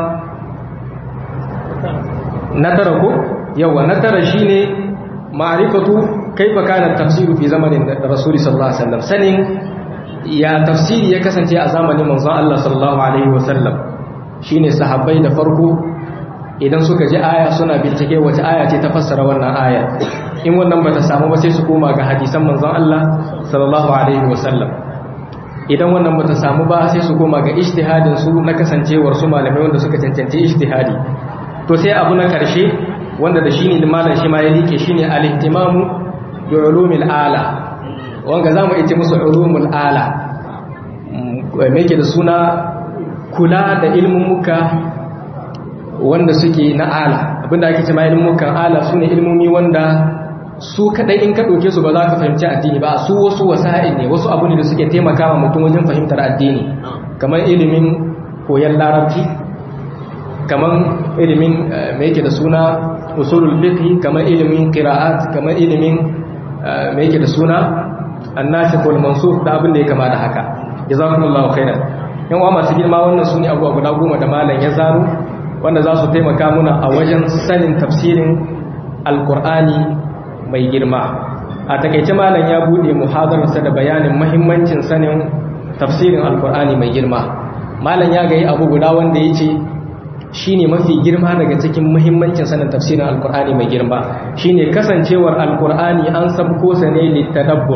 na tara ko yawa na tara shine ma'rifatu kaifa kana tafsiru fi zamanin rasuli sallallahu alaihi wasallam sanin ya tafsiri ya kasance a zamanin manzon Allah sallallahu alaihi wasallam shine sahabbai da farko idan suka ji aya suna bincike wace aya ce ta fassara wannan aya in wannan bata samu ba sai su koma ga hadisan manzon Allah sallallahu alaihi wasallam idan wannan bata samu ba sai su koma ga ijtihadin su na kasancewar su malamai wanda suka cancanci ijtihadi to sai abu na karshe wanda da shine malam shi ma ya rike shine al-ihtimamu bi ulumil ala wanga zamu ice musu ulumul ala me yake da suna kula da ilmin muka wanda suke na ala abinda ake cewa ilmin mukan ala sune ilmomi wanda su kadai in ka dauke su ba za ka fahimci addini ba su wasu wasa'il ne wasu abu ne da suke taimakawa mutum wajen fahimtar addini kamar ilimin koyon larabci kamar ilimin me yake da suna usulul fiqh kamar ilimin qira'at kamar ilimin me yake da suna an-nasikh wal mansukh da abin da ya kama da haka jazakumullahu khairan yan uwa masu girma wannan sune abubuwa guda goma da malam ya zaro wanda za su taimaka muna a wajen sanin tafsirin alqur'ani mai girma a takeice malam ya bude muhadararsa da bayanin muhimmancin sanin tafsirin alqur'ani mai girma malam ya gayi abu guda wanda ya ce shi ne mafi girma daga cikin muhimmancin sanin tafsirin alkur'ani mai girma shi ne kasancewar alkur'ani an sabko sa ne littadabbur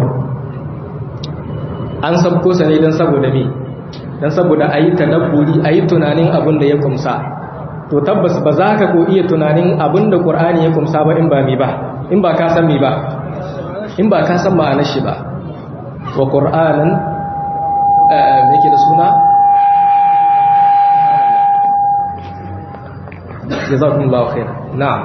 an sabko sa ne don saboda me don saboda a yi tadabburi a yi tunanin abin da ya kumsa to tabbas ba za ka ko iya tunanin abin da ƙur'ani ya kumsa ba in ba me ba in ba ka san me ba in ba ka san ma'anar shi ba wa ƙur'anin me ke da suna jazakumullahu khair na'am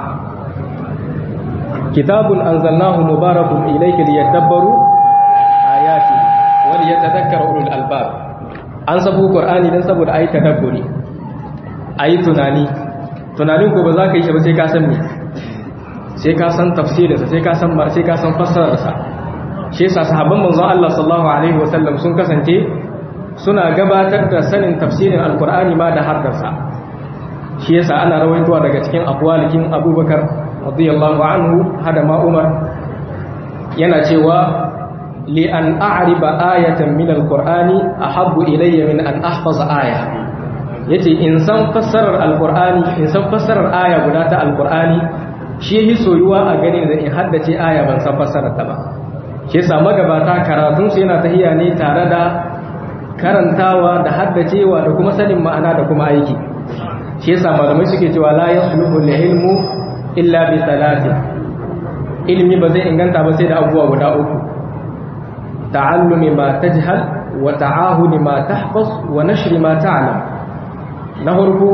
kitabun anzalnahu mubarakun ilayka liyadabbaru ayati wa liyatadhakkara ulul albab an sabu qur'ani dan saboda ayi tadabburi ayi tunani tunanin ko ba za ka yi shi ba sai ka san me sai ka san tafsirin sa sai ka san sai ka san fassarar sa shi yasa sahabban manzon Allah sallallahu alaihi wasallam sun kasance suna gabatar da sanin tafsirin alqur'ani ma da haddarsa shi yasa ana rawaitowa daga cikin aqwalikin Abubakar radiyallahu anhu hada ma Umar yana cewa li an a'riba ayatan min alqur'ani ahabbu ilayya min an ahfaza aya yace in san fassarar alqur'ani in san fassarar aya guda ta alqur'ani shi yi soyuwa a gani da in haddace aya ban san fassarar ta ba shi yasa magabata karatun su yana tahiya ne tare da karantawa da haddacewa da kuma sanin ma'ana da kuma aiki shi yasa malamai suke cewa la yasluhu al-ilmu illa bi thalathin ilmi ba zai inganta ba sai da abubuwa guda uku ta'allumi ma tajhal wa ta'ahudi ma tahfaz wa nashri ma ta'lam na farko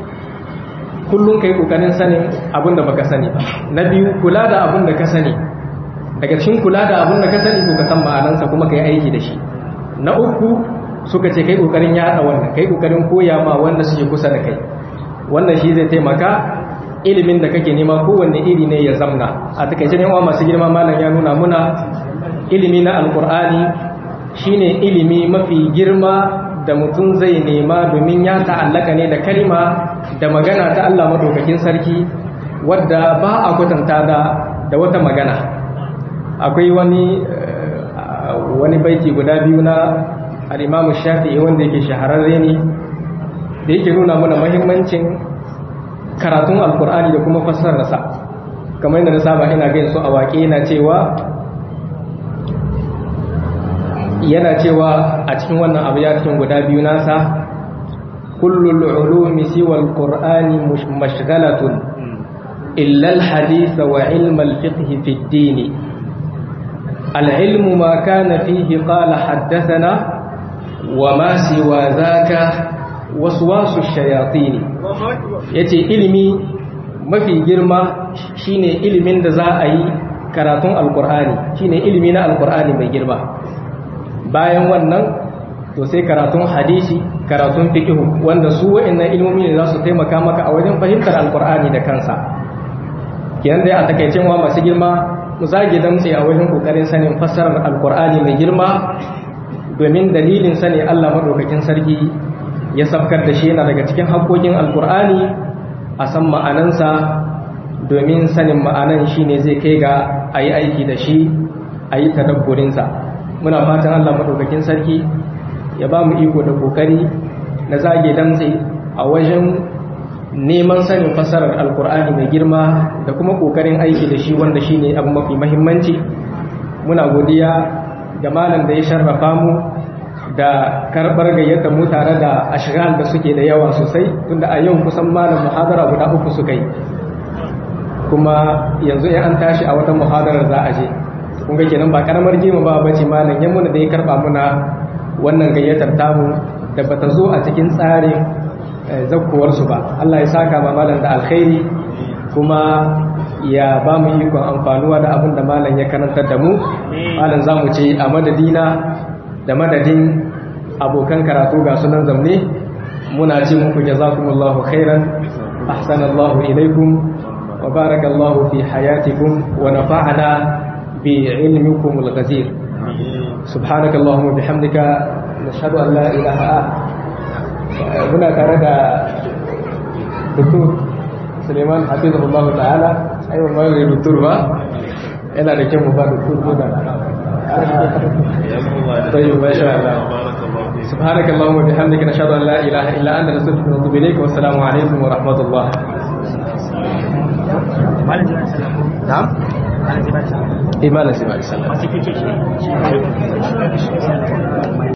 kullun kai kokarin sanin abinda baka sani ba na biyu kula da abinda ka sani daga cikin kula da abinda ka sani ko ka san ma'anarsa kuma kai aiki da shi na uku suka ce kai kokarin yada wannan kai kokarin koya ma wanda suke kusa da kai wannan shi zai taimaka ilimin da kake nema kowanne iri ne ya zamna a takaice ne wa masu girma malam ya nuna muna ilimi na alkur'ani shine ilimi mafi girma da mutum zai nema domin ya ta'allaka ne da kalima da magana ta Allah madaukakin sarki wadda ba a kwatanta da da wata magana akwai wani wani baiti guda biyu na al-Imam Shafi'i wanda yake shahararre ne da yake nuna mana muhimmancin karatun alkur'ani da kuma fassararsa kamar yadda na saba ina ga su a waƙe yana cewa yana cewa a cikin wannan abu ya cikin guda biyu nasa kullul ulumi siwa alqur'ani mashghalatun illa alhadith wa ilm alfiqh fi ad-din العلم ما كان فيه قال حدثنا وما سوى ذاك waswasu shayatini yace ilimi mafi girma shine ilimin da za a yi karatun alqur'ani shine ilimi na alqur'ani mai girma bayan wannan to sai karatun hadisi karatun fiqh wanda su wa'annan ilmomi ne za su taimaka maka a wajen fahimtar alqur'ani da kansa kiyan dai a takeicin wa masu girma mu zage damtse a wajen kokarin sanin fassarar alqur'ani mai girma domin dalilin sani Allah madaukakin sarki ya sabkar da shi yana daga cikin haƙoƙin alkur'ani a san ma'anansa domin sanin ma'anan shi ne zai kai ga a yi aiki da shi a yi tadabburinsa muna fatan Allah maɗaukakin sarki ya ba mu iko da ƙoƙari na zage damtse a wajen neman sanin fasarar alkur'ani mai girma da kuma ƙoƙarin aiki da shi wanda shi ne abu mafi mahimmanci muna godiya ga malam da ya sharrafa mu da karɓar gayyata mu tare da ashghal da suke da yawa sosai tunda a yau kusan malam muhadara guda uku suka yi kuma yanzu in an tashi a wata muhadarar za a je kun ga kenan ba karamar jima ba bace malam yan muna da ya karba muna wannan gayyatar tamu da bata zo a cikin tsarin zakkuwar su ba Allah ya saka ma malam da alkhairi kuma ya ba mu ikon amfanuwa da abin da malam ya karantar da mu malam zamu ce a madadina da madadin abokan karatu ga sunan zamne muna ce muku jazakumullahu khairan ahsanallahu ilaikum wa barakallahu fi hayatikum wa nafa'ana bi ilmikum al-ghazir subhanakallahumma bihamdika nashhadu an la ilaha illa muna tare da Dr. Suleiman hafizahullahu ta'ala aiwa mai Dr. ba yana da kyau mu ba Dr. da طيب ما شاء الله subhanakallahumma wa bihamdika nashhadu an la ilaha illa anta nastaghfiruka wa natubu ilayk wa assalamu alaikum wa rahmatullah. Na'am? Imanin sai ba sallah.